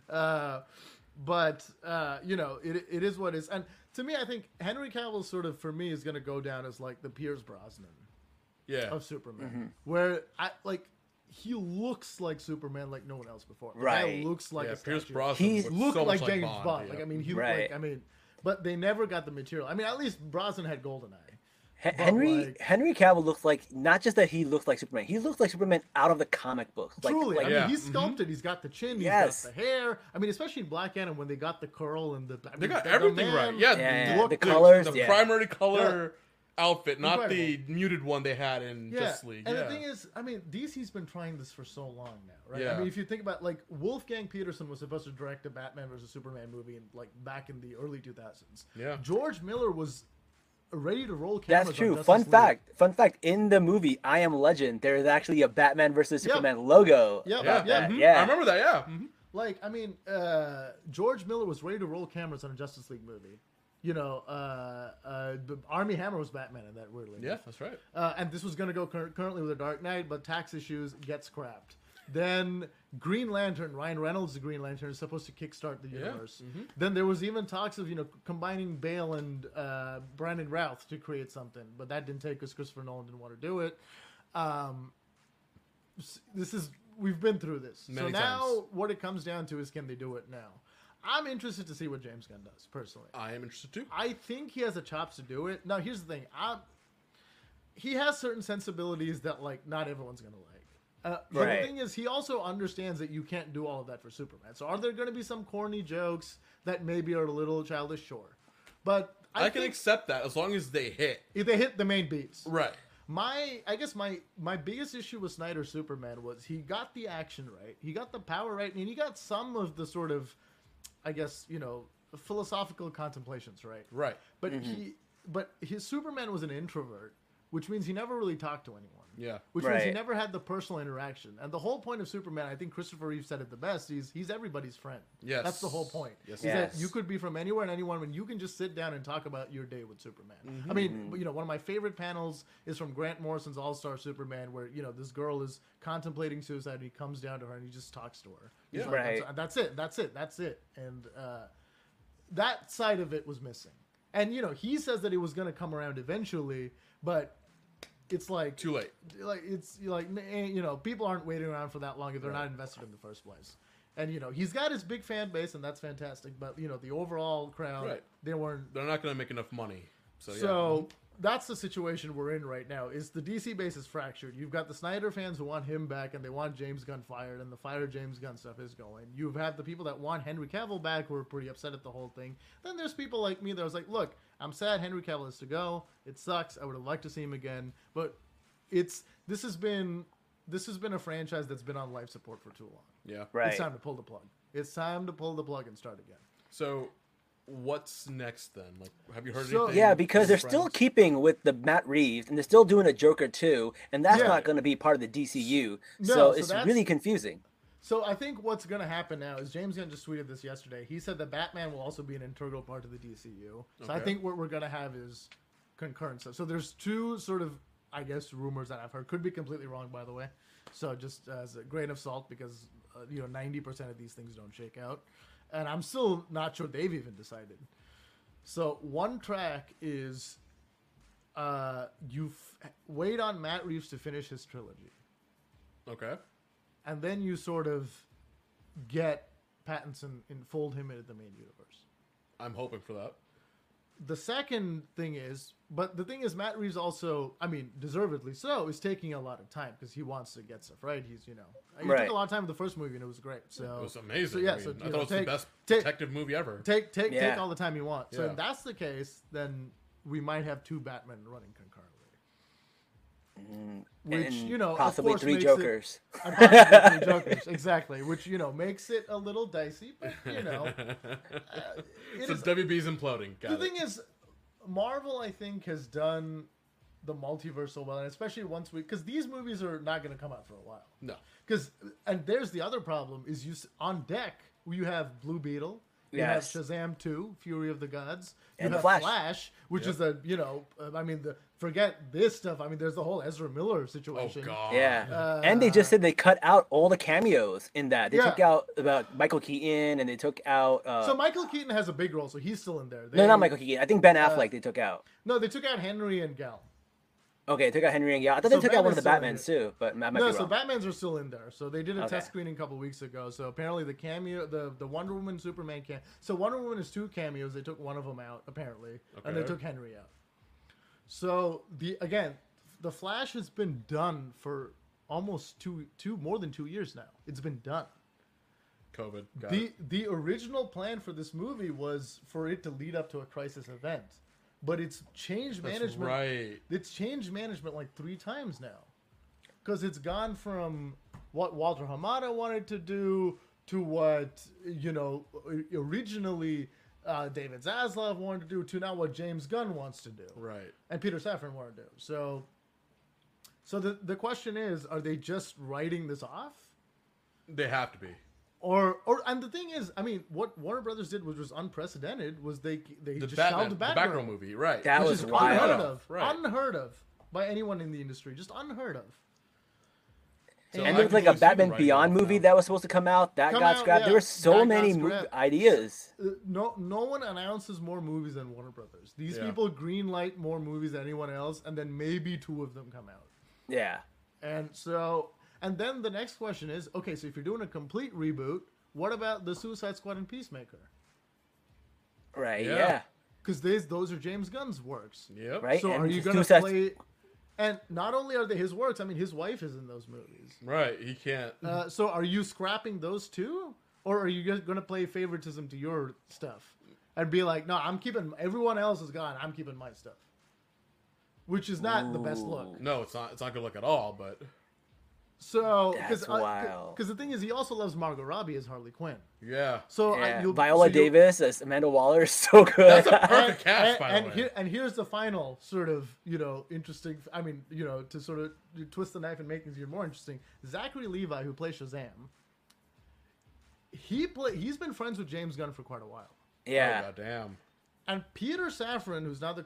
But you know, it is what it is. And to me, I think Henry Cavill sort of, for me, is going to go down as like the Pierce Brosnan yeah. of Superman. Where he looks like Superman like no one else before. The Right. guy looks like Yeah, a Pierce statue. Brosnan He looks Looked so like much James Bond. Bond. Yeah. Like, I mean, he Right. but they never got the material. I mean, at least Brosnan had Goldeneye. Henry Cavill looks like, not just that he looks like Superman, he looks like Superman out of the comic books. Truly, like, I Yeah. mean, he's sculpted. He's got the chin. He's Yes. got the hair. I mean, especially in Black Adam when they got the curl and the. They got everything right. Yeah, Yeah, the colors, the yeah. primary color outfit, not Incredible. the muted one they had in Justice League. And yeah. the thing is, I mean, DC's been trying this for so long now, right? Yeah. I mean, if you think about, like, Wolfgang Peterson was supposed to direct a Batman vs Superman movie back in the early 2000s. Yeah. George Miller was ready to roll cameras. That's true. on Fun Justice League. fact. In the movie I Am Legend, there is actually a Batman versus Superman logo. Yep, about yeah. that. Mhm. Yeah. I remember that, yeah. Like, I mean, George Miller was ready to roll cameras on a Justice League movie. You know, Armie Hammer was Batman in that, weirdly. Yeah, that's right. And this was going to go currently with The Dark Knight, but tax issues get scrapped. Then Green Lantern, Ryan Reynolds' Green Lantern, is supposed to kickstart the universe. Then there was even talks of combining Bale and Brandon Routh to create something, but that didn't take because Christopher Nolan didn't want to do it. We've been through this. Many now times. what it comes down to is, can they do it now? I'm interested to see what James Gunn does, personally. I am interested too. I think he has the chops to do it. Now, here's the thing. He has certain sensibilities that, like, not everyone's going to like. But Right. the thing is, he also understands that you can't do all of that for Superman. So are there going to be some corny jokes that maybe are a little childish? Sure. But I can think accept that as long as they hit. if they hit the main beats. Right. I guess my biggest issue with Snyder's Superman was he got the action right, he got the power right, and he got some of the sort of, I guess, philosophical contemplations right. Right. But his Superman was an introvert, which means he never really talked to anyone. Yeah. Which means he Right. never had the personal interaction. And the whole point of Superman, I think Christopher Reeve said it the best, he's everybody's friend. Yes. That's the whole point. Yes. Is that Yes. you could be from anywhere and anyone when you can just sit down and talk about your day with Superman. I mean, one of my favorite panels is from Grant Morrison's All-Star Superman where, this girl is contemplating suicide and he comes down to her and he just talks to her. He's Yeah. like, Right. That's it. And that side of it was missing. And, he says that it was going to come around eventually, but it's like Too late. people aren't waiting around for that long if they're not invested in the first place. And he's got his big fan base and that's fantastic, but the overall crowd, Right. they weren't. They're not going to make enough money. So, yeah. So that's the situation we're in right now. Is the DC base is fractured. You've got the Snyder fans who want him back and they want James Gunn fired, and the fire James Gunn stuff is going. You've had the people that want Henry Cavill back who are pretty upset at the whole thing. Then there's people like me that was like, look, I'm sad Henry Cavill has to go. It sucks. I would have liked to see him again, but this has been a franchise that's been on life support for too long. Yeah. Right. It's time to pull the plug. It's time to pull the plug and start again. So, what's next then? Like, have you heard So- anything? Yeah, because from they're friends? still keeping with the Matt Reeves, and they're still doing a Joker too, and that's Yeah. not going to be part of the DCU. No, so so it's that's- really confusing. So I think what's going to happen now is James Gunn just tweeted this yesterday. He said that Batman will also be an integral part of the DCU. So I Okay. think what we're going to have is concurrent stuff. So there's two sort of, I guess, rumors that I've heard. Could be completely wrong, by the way. So just as a grain of salt, because 90% of these things don't shake out, and I'm still not sure they've even decided. So one track is you wait on Matt Reeves to finish his trilogy. Okay. And then you sort of get Pattinson and fold him into the main universe. I'm hoping for that. The second thing is, but the thing is, Matt Reeves also, I mean, deservedly so, is taking a lot of time because he wants to get stuff right. He Right. took a lot of time with the first movie and it was great. So It was amazing. So, yeah, I, mean, so, I you thought know, it was the best take- detective movie ever. take Yeah. all the time you want. So Yeah. if that's the case, then we might have two Batmen running concurrently. Which, and of possibly course 3 makes it- Jokers. And possibly three Jokers, exactly. Which makes it a little dicey, but it So is- WB's imploding. Got the it. thing is, Marvel I think has done the multiverse so well, and especially once because these movies are not going to come out for a while. No. And there's the other problem is on deck you have Blue Beetle. You Yes. have Shazam 2, Fury of the Gods. You And The have Flash. which Yep. is forget this stuff. I mean, there's the whole Ezra Miller Oh, situation. God. Yeah. And they just said they cut out all the cameos in that. They Yeah. took out about Michael Keaton, and they took out... So Michael Keaton has a big role, so he's still in there. no, not Michael Keaton. I think Ben Affleck they took out. No, they took out Henry and Gal. Okay, they took out Henry and Gal. I thought So they took out one of the Batman's Batmans too, but I might No, be so wrong. Batmans are still in there. So they did a Okay. test screening a couple weeks ago. So apparently the cameo, the Wonder Woman, Superman So Wonder Woman is 2 cameos. They took one of them out apparently, and they Okay. took Henry out. So the Flash has been done for almost more than 2 years now. It's been done. COVID. Got it. The original plan for this movie was for it to lead up to a crisis event, but it's changed That's management. right. It's changed management like 3 times now, because it's gone from what Walter Hamada wanted to do to what originally David Zaslav wanted to do to now what James Gunn wants to do, Right. and Peter Safran wanted to do. So the question is, are they just writing this off? They have to be. And the thing is, I mean, what Warner Brothers did, which was unprecedented, was they The just Batman, shelved the Batgirl, Batgirl movie. Right. That which was is wild. unheard of, Right. unheard of by anyone in the industry, just unheard of. So And I there was can like a totally see them Batman writing Beyond it off movie now. that was supposed to come out. That Come got out, scrapped. yeah, There were so that got many scrapped. ideas. No one announces more movies than Warner Brothers. These Yeah. people greenlight more movies than anyone else, and then maybe 2 of them come out. Yeah. And so, and then the next question is, okay, so if you're doing a complete reboot, what about the Suicide Squad and Peacemaker? Right. Yeah. Yeah. Because those are James Gunn's works. Yep. Right. So and are you going to Suicide- play? And not only are they his works, I mean, his wife is in those movies. Right. He can't. So are you scrapping those too, or are you just going to play favoritism to your stuff and be like, no, I'm keeping everyone else is gone. I'm keeping my stuff, which is not the best look. No, it's not. It's not good look at all. But So That's wild. because the thing is, he also loves Margot Robbie as Harley Quinn. yeah, So Yeah. you'll, Viola so you'll- Davis as Amanda Waller is so good. that's a perfect cast, by the way. and here's the final sort of interesting. I mean, to sort of twist the knife and make things even more interesting. Zachary Levi, who plays Shazam, he's been friends with James Gunn for quite a while. yeah. Oh, goddamn. And Peter Safran, who's now the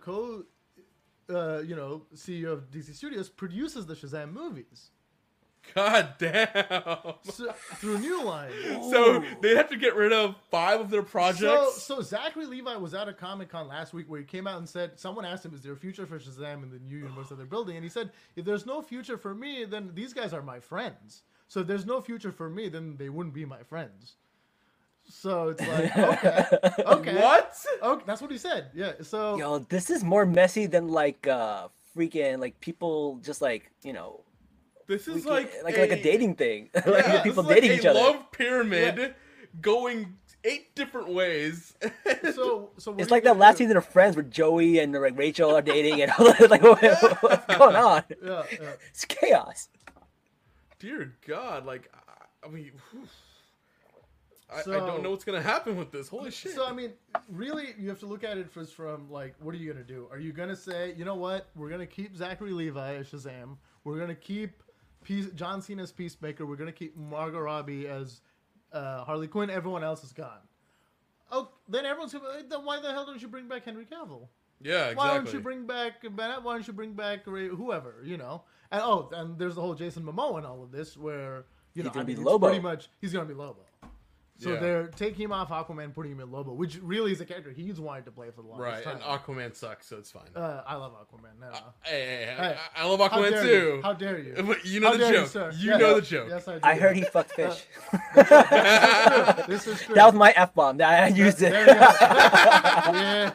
CEO of DC Studios, produces the Shazam movies God damn. through New Line. So they'd have to get rid of 5 of their projects. So Zachary Levi was at a Comic-Con last week where he came out and said, someone asked him, is there a future for Shazam in the new universe that they're building? And he said, if there's no future for me, then these guys are my friends. So if there's no future for me, then they wouldn't be my friends. So it's like, okay. What? Okay, that's what he said. Yeah, so... Yo, this is more messy than like freaking like people just like This is like like a dating thing. yeah, Like people this is dating like each a other. love pyramid going 8 different ways. So what It's are like you that gonna last do? season of Friends where Joey and like Rachel are dating and all that. Like what's going on? Yeah. It's chaos. Dear God, like I mean, whew. I So- don't know what's gonna happen with this. Holy shit! So I mean, really, you have to look at it from like, what are you gonna do? Are you gonna say, you know what, we're gonna keep Zachary Levi as Shazam, we're gonna keep John Cena as Peacemaker, we're gonna keep Margot Robbie as Harley Quinn, everyone else is gone. Oh, then everyone's gonna be like, then why the hell don't you bring back Henry Cavill? yeah, exactly. Why don't you bring back Ben? Why don't you bring back whoever? And and there's the whole Jason Momoa and all of this, where He's gonna be it's Lobo. Pretty much, he's gonna be Lobo. So Yeah. they're taking him off Aquaman, putting him in Lobo, which really is a character he's wanted to play for the longest Right, time. and Aquaman sucks, so it's fine. I love Aquaman. No. Hey, Hey, I love How Aquaman dare too. you? How dare you? But you know How the dare joke. sir? You Yeah. know the joke. Yes, I do. I heard he fucked fish. This is true. That was my F bomb. I used it. There you go.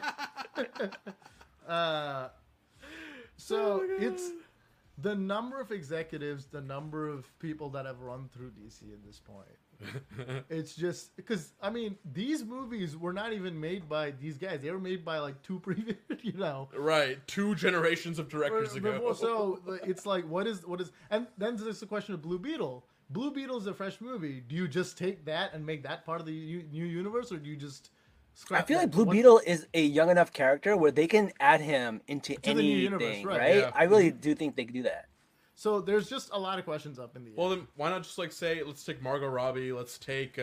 Yeah. So it's the number of executives, the number of people that have run through DC at this point. It's just because these movies were not even made by these guys. They were made by like 2 previous, Right, 2 generations of directors ago. So it's like, what is, and then there's the question of Blue Beetle. Blue Beetle is a fresh movie. Do you just take that and make that part of the new universe, or do you just scrap I feel that? like Blue What- Beetle is a young enough character where they can add him into the new universe, anything, right, right? yeah. I really do think they can do that. So there's just a lot of questions up in the air. Well, then why not just like say, let's take Margot Robbie, let's take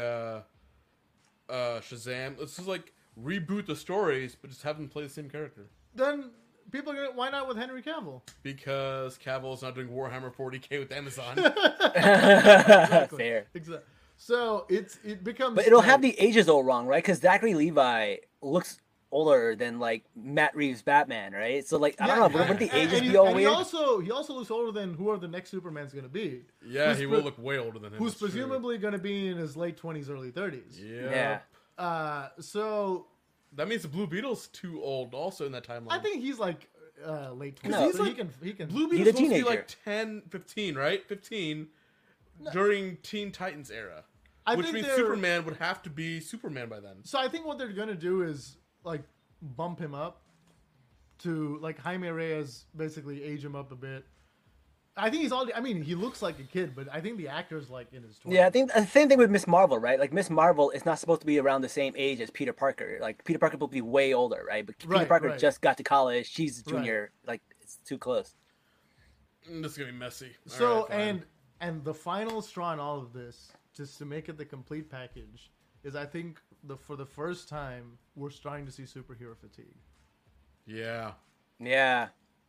Shazam, let's just like reboot the stories, but just have them play the same character. Then people are gonna, why not with Henry Cavill? Because Cavill's not doing Warhammer 40k with Amazon. Fair. Exactly. So it becomes. But it'll like- have the ages all wrong, right? Because Zachary Levi looks older than like Matt Reeves' Batman, right? So like I don't know, wouldn't the ages and be all and weird? He also looks older than whoever the next Superman's going to be. Yeah, Who's he pre- will look way older than him. Who's that's true. presumably going to be in his late 20s, early 30s. Yeah. So That means the Blue Beetle's too old also in that timeline. I think he's like late 20s. No. He's so like- he can. Blue He's Beetle's a supposed to be teenager. like 10, 15, right? 15 during Teen Titans era. I Which think means they're- Superman would have to be Superman by then. So I think what they're going to do is like bump him up to like Jaime Reyes, basically age him up a bit. I think he's already. I mean, he looks like a kid, but I think the actor's like in his 20s. Yeah, I think the same thing with Miss Marvel, right? Like Miss Marvel is not supposed to be around the same age as Peter Parker. Like Peter Parker will be way older, right? But Peter Right, Parker right. just got to college. She's a Right. junior. Like it's too close. This is gonna be messy. So Alright, fine. and the final straw in all of this, just to make it the complete package, is I think for the first time we're starting to see superhero fatigue. yeah, Yeah.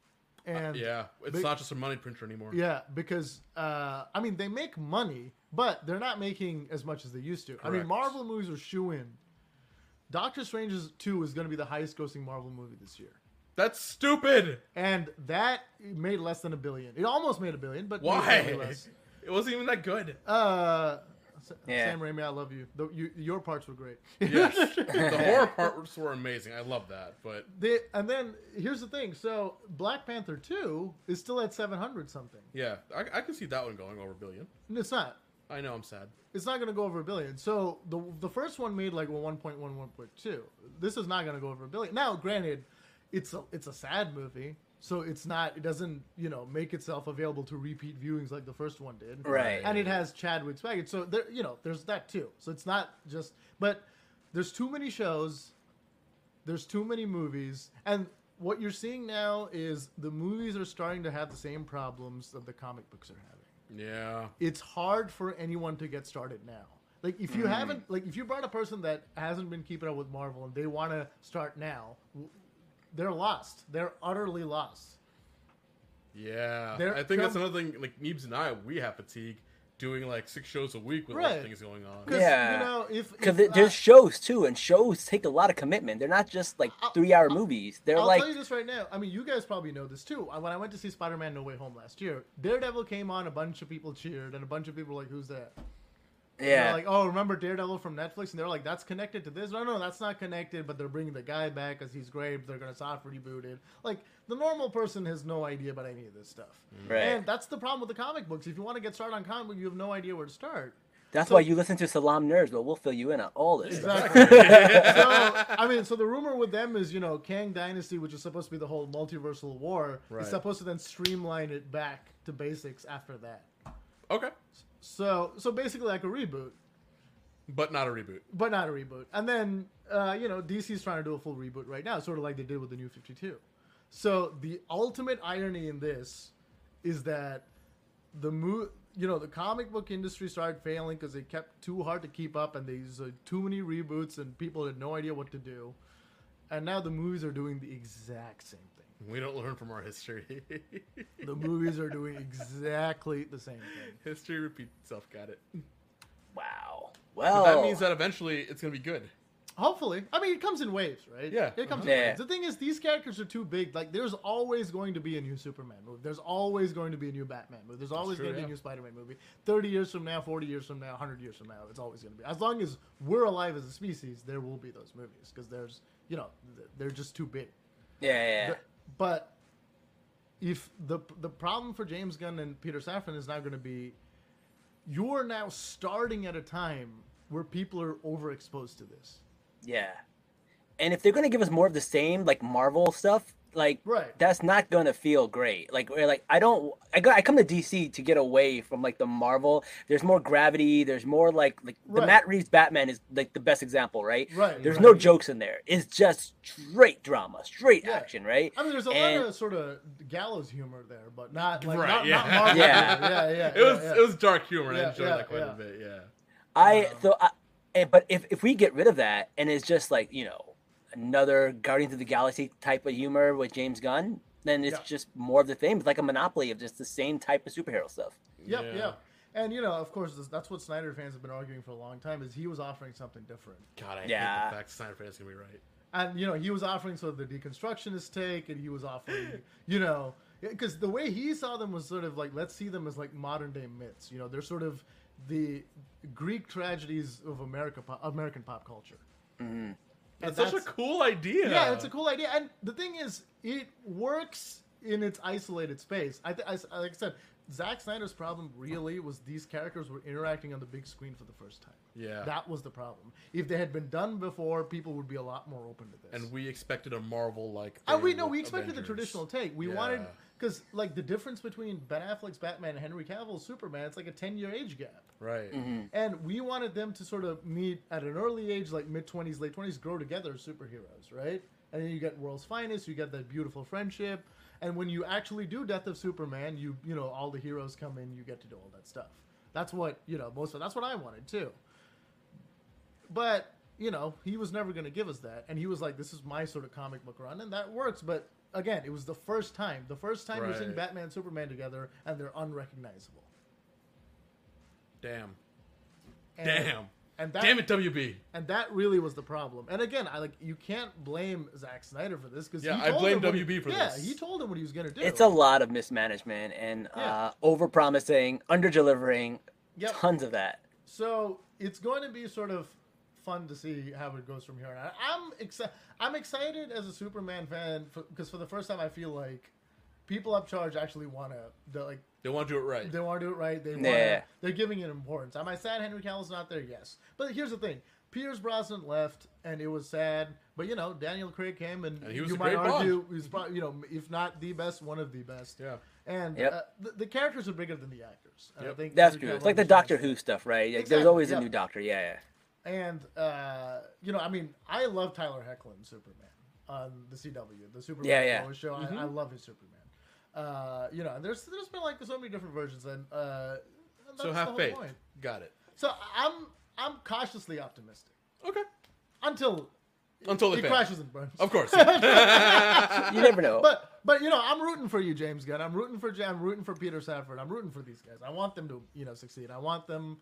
And Yeah, it's not just a money printer anymore. yeah, because I mean they make money, but they're not making as much as they used to. I mean, Correct. Marvel movies are shoo-in. Doctor Strange 2 is going to be the highest grossing Marvel movie this year. That's stupid. And that made less than $1 billion. It almost made $1 billion, but made Why? slightly less. It wasn't even that good. Yeah. Sam Raimi, I love you. Your parts were great. Yes, the horror parts were amazing. I love that, but And then here's the thing. So Black Panther 2 is still at 700 something. yeah, I can see that one going over $1 billion. And it's not. I know, I'm sad. It's not going to go over $1 billion. So the first one made like 1.1, 1.2. This is not going to go over $1 billion. Now, granted, it's a sad movie, so it's not. It doesn't make itself available to repeat viewings like the first one did. Right. And it has Chadwick's baggage, so there there's that too. So it's not just. But there's too many shows. There's too many movies, and what you're seeing now is the movies are starting to have the same problems that the comic books are having. Yeah, It's hard for anyone to get started now. Like if you haven't, like if you brought a person that hasn't been keeping up with Marvel and they want to start now, they're lost. They're utterly lost. yeah. There- I think that's another thing. Like Neebs and I, we have fatigue doing like 6 shows a week with all Right. the things going on. 'Cause, Yeah. if Because there's shows too, and shows take a lot of commitment. They're not just like 3-hour movies. They're I'll like, tell you this right now. I mean, you guys probably know this too. When I went to see Spider-Man: No Way Home last year, Daredevil came on. A bunch of people cheered, and a bunch of people were like, "Who's that?" yeah, They're like, oh, remember Daredevil from Netflix? And they're like, that's connected to this? No, that's not connected, but they're bringing the guy back because he's great. They're going to soft reboot it. Like, the normal person has no idea about any of this stuff. Right. And that's the problem with the comic books. If you want to get started on comic book, you have no idea where to start. that's so- why you listen to Salam Nerds, but we'll fill you in on all this. stuff. Exactly. So the rumor with them is, Kang Dynasty, which is supposed to be the whole multiversal war, Right. is supposed to then streamline it back to basics after that. Okay, So basically like a reboot. but not a reboot. But not a reboot. And then, DC's trying to do a full reboot right now, sort of like they did with the New 52. So the ultimate irony in this is that the comic book industry started failing because they kept too hard to keep up, and there's too many reboots, and people had no idea what to do. And now the movies are doing the exact same thing. We don't learn from our history. The movies are doing exactly the same thing. History repeats itself. Got it. Wow. But Well, that means that eventually it's gonna be good. Hopefully. I mean, it comes in waves, right? Yeah. It comes in Yeah. waves. The thing is, these characters are too big. Like, there's always going to be a new Superman movie. There's always going to be a new Batman movie. There's always true, going to be yeah. a new Spider-Man movie. 30 years from now, 40 years from now, 100 years from now, it's always going to be. As long as we're alive as a species, there will be those movies. Because there's, they're just too big. yeah. But if the problem for James Gunn and Peter Safran is now going to be, you're now starting at a time where people are overexposed to this. Yeah. And if they're gonna give us more of the same, like Marvel stuff, like Right. that's not gonna feel great. Like I come to DC to get away from like the Marvel. There's more gravity. There's more like the Right. Matt Reeves Batman is like the best example, right? Right, There's right. no jokes in there. It's just straight drama, straight Yeah. action, right? I mean, there's a And- lot of sort of gallows humor there, but not like Right, not yeah. Marvel. Yeah. yeah. It was dark humor, and I Yeah, enjoyed yeah, that quite yeah. a bit. Yeah. But if we get rid of that and it's just like another Guardians of the Galaxy type of humor with James Gunn, then it's Yeah. just more of the same. It's like a monopoly of just the same type of superhero stuff. Yep, Yeah. yeah. And of course, that's what Snyder fans have been arguing for a long time. Is he was offering something different, God, I hate Yeah. the fact Snyder fans gonna be right. and he was offering sort of the deconstructionist take, and he was offering, because the way he saw them was sort of like, let's see them as like modern day myths. They're sort of the Greek tragedies of American pop culture. And It's such a cool idea. Yeah, it's a cool idea, and the thing is, it works in its isolated space. Like I said, Zack Snyder's problem really was these characters were interacting on the big screen for the first time. Yeah. That was the problem. If they had been done before, people would be a lot more open to this. And we expected a Marvel like. And we expected the traditional take. We Yeah. wanted, because like the difference between Ben Affleck's Batman and Henry Cavill's Superman, it's like a 10-year age gap. Right. And we wanted them to sort of meet at an early age, like mid-20s, late 20s, grow together as superheroes, right? And then you get World's Finest, you get that beautiful friendship. And when you actually do Death of Superman, all the heroes come in, you get to do all that stuff. That's what, that's what I wanted too. But you know, he was never going to give us that. And he was like, this is my sort of comic book run. And that works. But again, it was the first time. The first time you're seeing Right. Batman and Superman together, and they're unrecognizable. Damn. And, Damn. And that, Damn it, WB. And that really was the problem. And again, you can't blame Zack Snyder for this because Yeah, I blame WB for this. Yeah, he told him what he was going to do. It's a lot of mismanagement and over-promising, under-delivering, Yep. tons of that. So it's going to be sort of fun to see how it goes from here on out. I'm excited as a Superman fan because for the first time I feel like people up charge actually want to like. They want to do it right. They want to do it right. They want. Yeah. They're giving it importance. Am I sad Henry Cavill's not there? Yes. But here's the thing: Pierce Brosnan left, and it was sad. But you know, Daniel Craig came, and he was you a might great argue he's probably, you know, if not the best, one of the best. Yeah. And Yep. the characters are bigger than the actors. And I Yep. think That's Henry true. It's Cavill like the understands Doctor that. Who stuff, right? Like, Exactly, there's always yeah. a new Doctor. Yeah. And you know, I mean, I love Tyler Hoechlin Superman on the CW, the Superman Yeah. Lois show. I love his Superman. You know, and there's been like so many different versions, and that's So the have whole faith. point. Got it. So I'm cautiously optimistic Okay. until Until it fail. crashes and burns. Of course. You never know. But you know, I'm rooting for you, James Gunn. I'm rooting for Peter Safran. I'm rooting for these guys. I want them to, you know, succeed. I want them,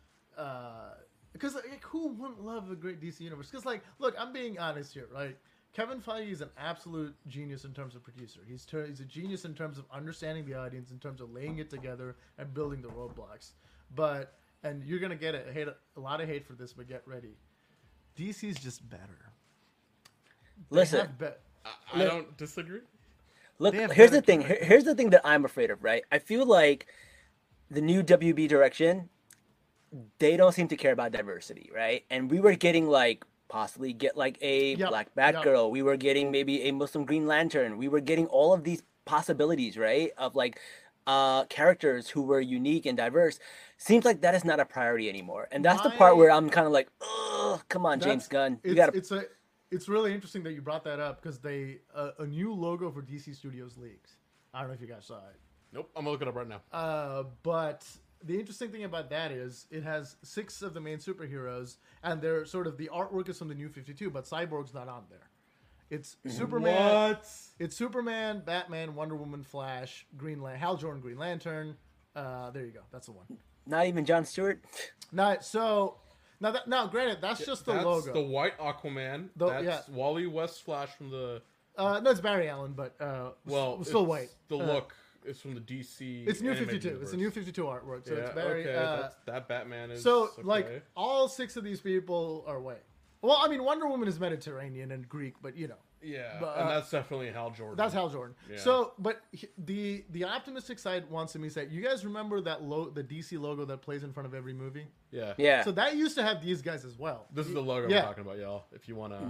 because like, who wouldn't love a great DC universe? Because like, look, I'm being honest here, right? Kevin Feige is an absolute genius in terms of producer. He's a genius in terms of understanding the audience, in terms of laying it together and building the roadblocks. And you're gonna get a lot of hate for this, but get ready. DC's just better. They Listen, have I don't disagree. look, They have here's the better thing. characters. Here's the thing that I'm afraid of, right? I feel like the new WB direction, they don't seem to care about diversity, right? And we were getting like possibly get like a Yep, black yep. Batgirl. We were getting maybe a Muslim Green Lantern. We were getting all of these possibilities, right? Of like characters who were unique and diverse. Seems like that is not a priority anymore. And that's the part My- where I'm kind of like, ugh, come on, James Gunn. You gotta It's really interesting that you brought that up because a new logo for DC Studios leaked. I don't know if you guys saw it. Nope. I'm gonna look it up right now. But the interesting thing about that is it has 6 of the main superheroes, and they're sort of the artwork is from the New 52, but Cyborg's not on there. It's Superman. What? It's Superman, Batman, Wonder Woman, Flash, Hal Jordan, Green Lantern. There you go. That's the one. not even John Stewart. Now, granted, that's just the That's logo. the white Aquaman. The- That's Wally West Flash from the. No, it's Barry Allen, but Well, still it's- white. The look is from the DC. It's New animated 52. universe. It's a New 52 artwork. So Yeah, it's very. okay. That Batman is. So, okay. like, all 6 of these people are white. Well, I mean, Wonder Woman is Mediterranean and Greek, but you know, Yeah, but, and that's definitely Hal Jordan. that's Hal Jordan. Yeah. So, but the optimistic side wants me to say, you guys remember that the DC logo that plays in front of every movie? Yeah. Yeah. So that used to have these guys as well. This is the logo Yeah. we're talking about, y'all. If you wanna.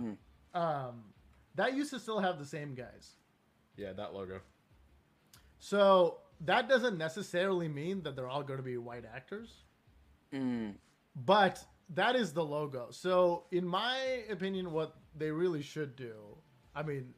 That used to still have the same guys. Yeah, that logo. So that doesn't necessarily mean that they're all going to be white actors. But that is the logo. So in my opinion, what they really should do, I mean,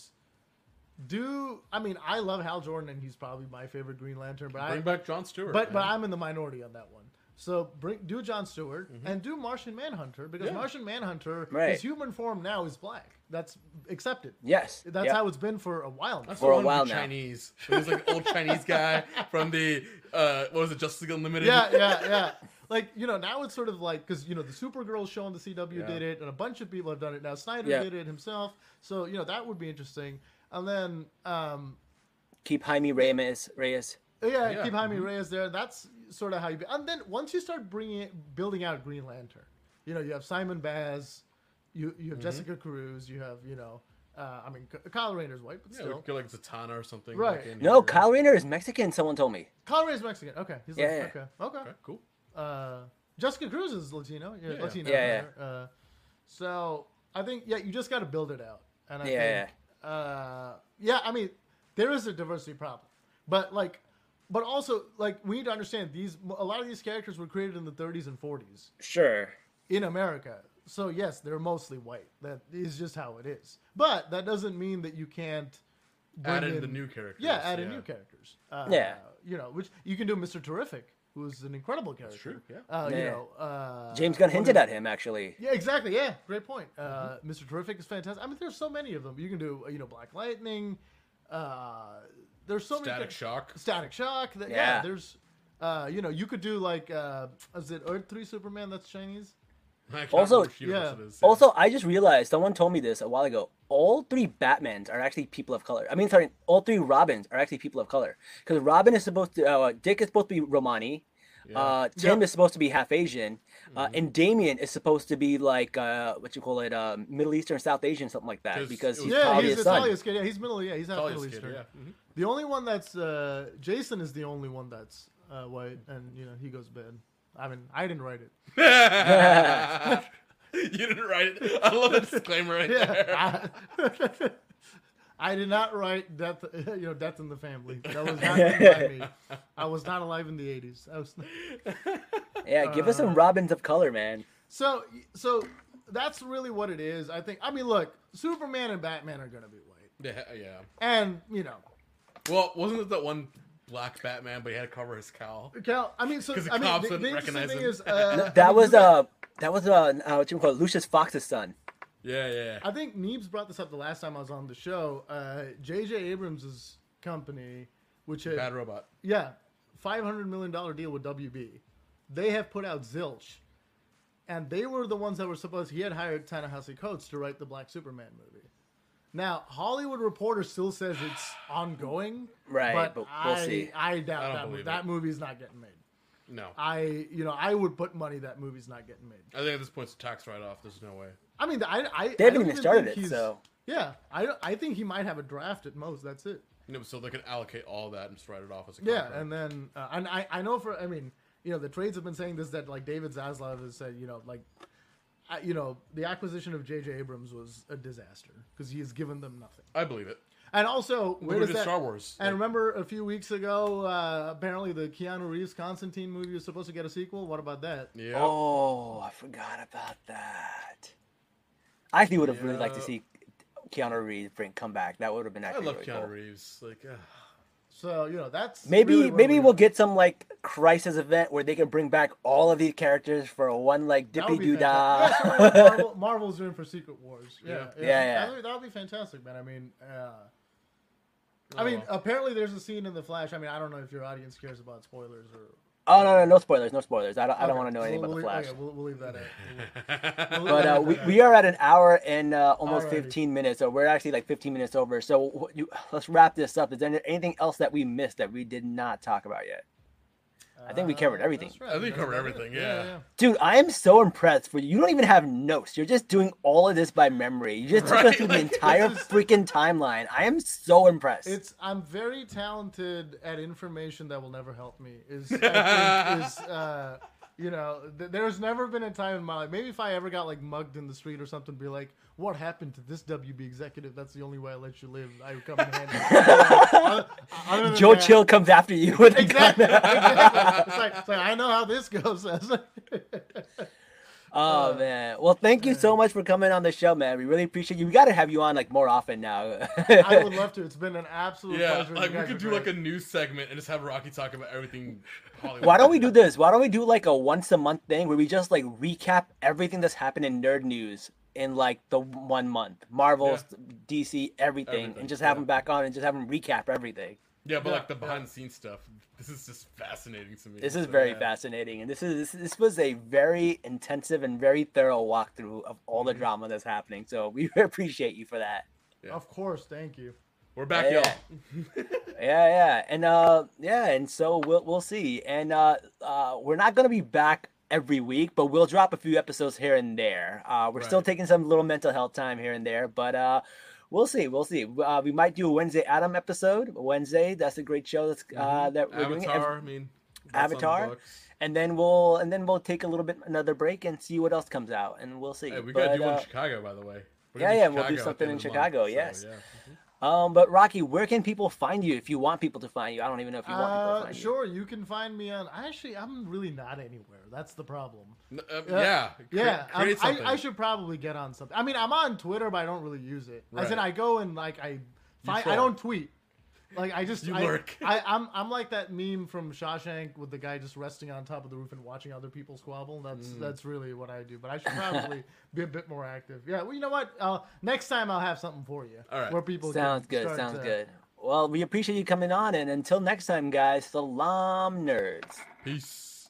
I love Hal Jordan and he's probably my favorite Green Lantern, but Bring back Jon Stewart. but man. I'm in the minority on that one. So do Jon Stewart and do Martian Manhunter because Yeah. Martian Manhunter, Right. his human form now is black. That's accepted. Yes. That's Yep. how it's been for a while now. That's for a the one while with now. Chinese. He was like an old Chinese guy from the what was it, Justice League Unlimited? Yeah. Like, you know, now it's sort of like, because, you know, the Supergirl show on the CW Yeah. did it, and a bunch of people have done it now. Snyder Yeah. did it himself. So, you know, that would be interesting. And then, Keep Jaime Reyes. Yeah. keep Jaime Reyes there. That's sort of how you... And then once you start building out Green Lantern, you know, you have Simon Baz, you have Jessica Cruz, you have, you know... Kyle Rayner's white, but Yeah, still. like, get like Zatanna or something. Right. Like in No, here. Kyle Rayner is Mexican. Someone told me. Kyle Rayner's Mexican. Okay. He's Yeah, like, yeah. okay. Okay, cool. Jessica Cruz is Latino. Yeah, Yeah. Latino. Yeah, rather. So I think you just got to build it out. And I Yeah, think, I mean, there is a diversity problem, but also we need to understand a lot of these characters were created in the 30s and 40s Sure. in America. So yes, they're mostly white. That is just how it is. But that doesn't mean that you can't Add bring in the new characters. Yeah, add in new characters. Yeah. You know, which you can do Mr. Terrific. who's an incredible character. true, yeah. You Yeah. know, James Gunn one hinted of- at him actually. Yeah, exactly. Yeah, great point. Mr. Terrific is fantastic. I mean, there's so many of them. You can do, Black Lightning. There's so many. Static Shock. Static Shock. Yeah. Yeah. There's, you could do like, is it Earth 3 Superman? That's Chinese. I can't Also- remember which universe yeah. it is, Also, I just realized someone told me this a while ago. All 3 Batmans are actually people of color. I mean, sorry, all 3 Robins are actually people of color. Because Robin is supposed to, Dick is supposed to be Romani. Tim Yep. is supposed to be half Asian, and Damien is supposed to be like Middle Eastern, South Asian, something like that. 'Cause Because it he's was probably he's his son. Italian kid. Yeah, he's middle. Yeah, he's half Italian Middle kid, Eastern. yeah. Mhm. The only one that's Jason is the only one that's white, and he goes bad. I mean, I didn't write it. You didn't write it. I love the disclaimer right there. Yeah, I did not write death. Death in the family. That was not written by me. I was not alive in the '80s. I was. Yeah, give us some Robins of color, man. So that's really what it is. I think. I mean, look, Superman and Batman are gonna be white, Yeah. and Well, wasn't it that one black Batman, but he had to cover his cowl? Cal. I mean, so 'Cause the I mean, cops the wouldn't interesting recognize thing him. is That was what you call it, Lucius Fox's son. Yeah. I think Neebs brought this up the last time I was on the show. J.J. Abrams' company, which had Bad Robot. $500 million deal with WB, they have put out Zilch, and they were the ones that were supposed. He had hired Ta-Nehisi Coates to write the Black Superman movie. Now, Hollywood Reporter still says it's ongoing, Right, but we'll see. I doubt I don't that movie. believe That it. movie's not getting made. No. I would put money that movie's not getting made. I think at this point it's a tax write-off. There's no way. I mean, I They I haven't don't even started think it, he's- so Yeah, I think he might have a draft at most. That's it. So they can allocate all that and just write it off as a Yeah, contract. and then and I know for the trades have been saying this, that like David Zaslav has said the acquisition of J.J. Abrams was a disaster because he has given them nothing. I believe it. And also, where Look does at that? Star Wars. And remember, a few weeks ago, apparently the Keanu Reeves Constantine movie was supposed to get a sequel. What about that? Yeah. Oh, I forgot about that. I actually would have really liked to see Keanu Reeves come back. That would have been I actually love really Keanu cool. Reeves. So that's Maybe really where maybe we we'll are. get some like crisis event where they can bring back all of these characters for one like That dippy would be doo fantastic. dah. Yeah, sort of what Marvel's doing for Secret Wars. Yeah. Yeah. That would be fantastic, man. I mean, apparently there's a scene in The Flash. I mean, I don't know if your audience cares about spoilers or. Oh no spoilers, no spoilers. I don't want to know anything about the Flash. Okay, we'll leave that out. But we are at an hour and almost Alrighty. 15 minutes, so we're actually like 15 minutes over. So let's wrap this up. Is there anything else that we missed that we did not talk about yet? I think we covered everything. That's right. I think we That's covered about it. everything, yeah. Dude, I am so impressed. You don't even have notes. You're just doing all of this by memory. You just took us Right, through the like, entire freaking timeline. I am so impressed. I'm very talented at information that will never help me. There's never been a time in my life. Maybe if I ever got like mugged in the street or something, be like, "What happened to this WB executive? That's the only way I let you live." I would come in handy. Other than Joe that- Chill comes after you with a Exactly. gun. It's like I know how this goes. Oh man. Well, thank you so much for coming on the show, man. We really appreciate you. We got to have you on like more often now. I would love to. It's been an absolute Yeah, pleasure. like You we guys could are do great. like a news segment and just have Rocky talk about everything Hollywood. Why don't we do this? Why don't we do like a once a month thing where we just like recap everything that's happened in nerd news in like the 1 month, Marvel, DC, everything, and just have them back on and just have them recap everything. Yeah, but Yeah, like the behind the scenes stuff. This is just fascinating to me. This is So, very yeah. fascinating, and this was a very intensive and very thorough walkthrough of all the drama that's happening. So we appreciate you for that. Yeah. Of course, thank you. We're back, Yeah. y'all. And so we'll see. And we're not gonna be back every week, but we'll drop a few episodes here and there. We're still Right. taking some little mental health time here and there, but we'll see. We might do a Wednesday Adam episode. Wednesday, that's a great show. That's that we're doing. Avatar. I mean, that's on the Avatar, books. and then we'll take a little bit another break and see what else comes out, and we'll see. Hey, we gotta But, do one in Chicago, by the way. We're yeah, gonna yeah, do we'll do Chicago at something the in end of the Chicago, month, so, yes. yeah. But Rocky, where can people find you if you want people to find you? I don't even know if you want people to find you. Sure, you can find me on. I'm really not anywhere. That's the problem. Yeah. Yeah, Create something. I should probably get on something. I mean, I'm on Twitter, but I don't really use it. As in, Right. I go and like I troll. don't tweet. Like I just You lurk. I'm like that meme from Shawshank with the guy just resting on top of the roof and watching other people squabble. That's really what I do. But I should probably be a bit more active. Yeah. Well, you know what? Next time I'll have something for you. All right. Where people Sounds can good. start, Sounds good. Well, we appreciate you coming on, and until next time, guys, salam nerds. Peace.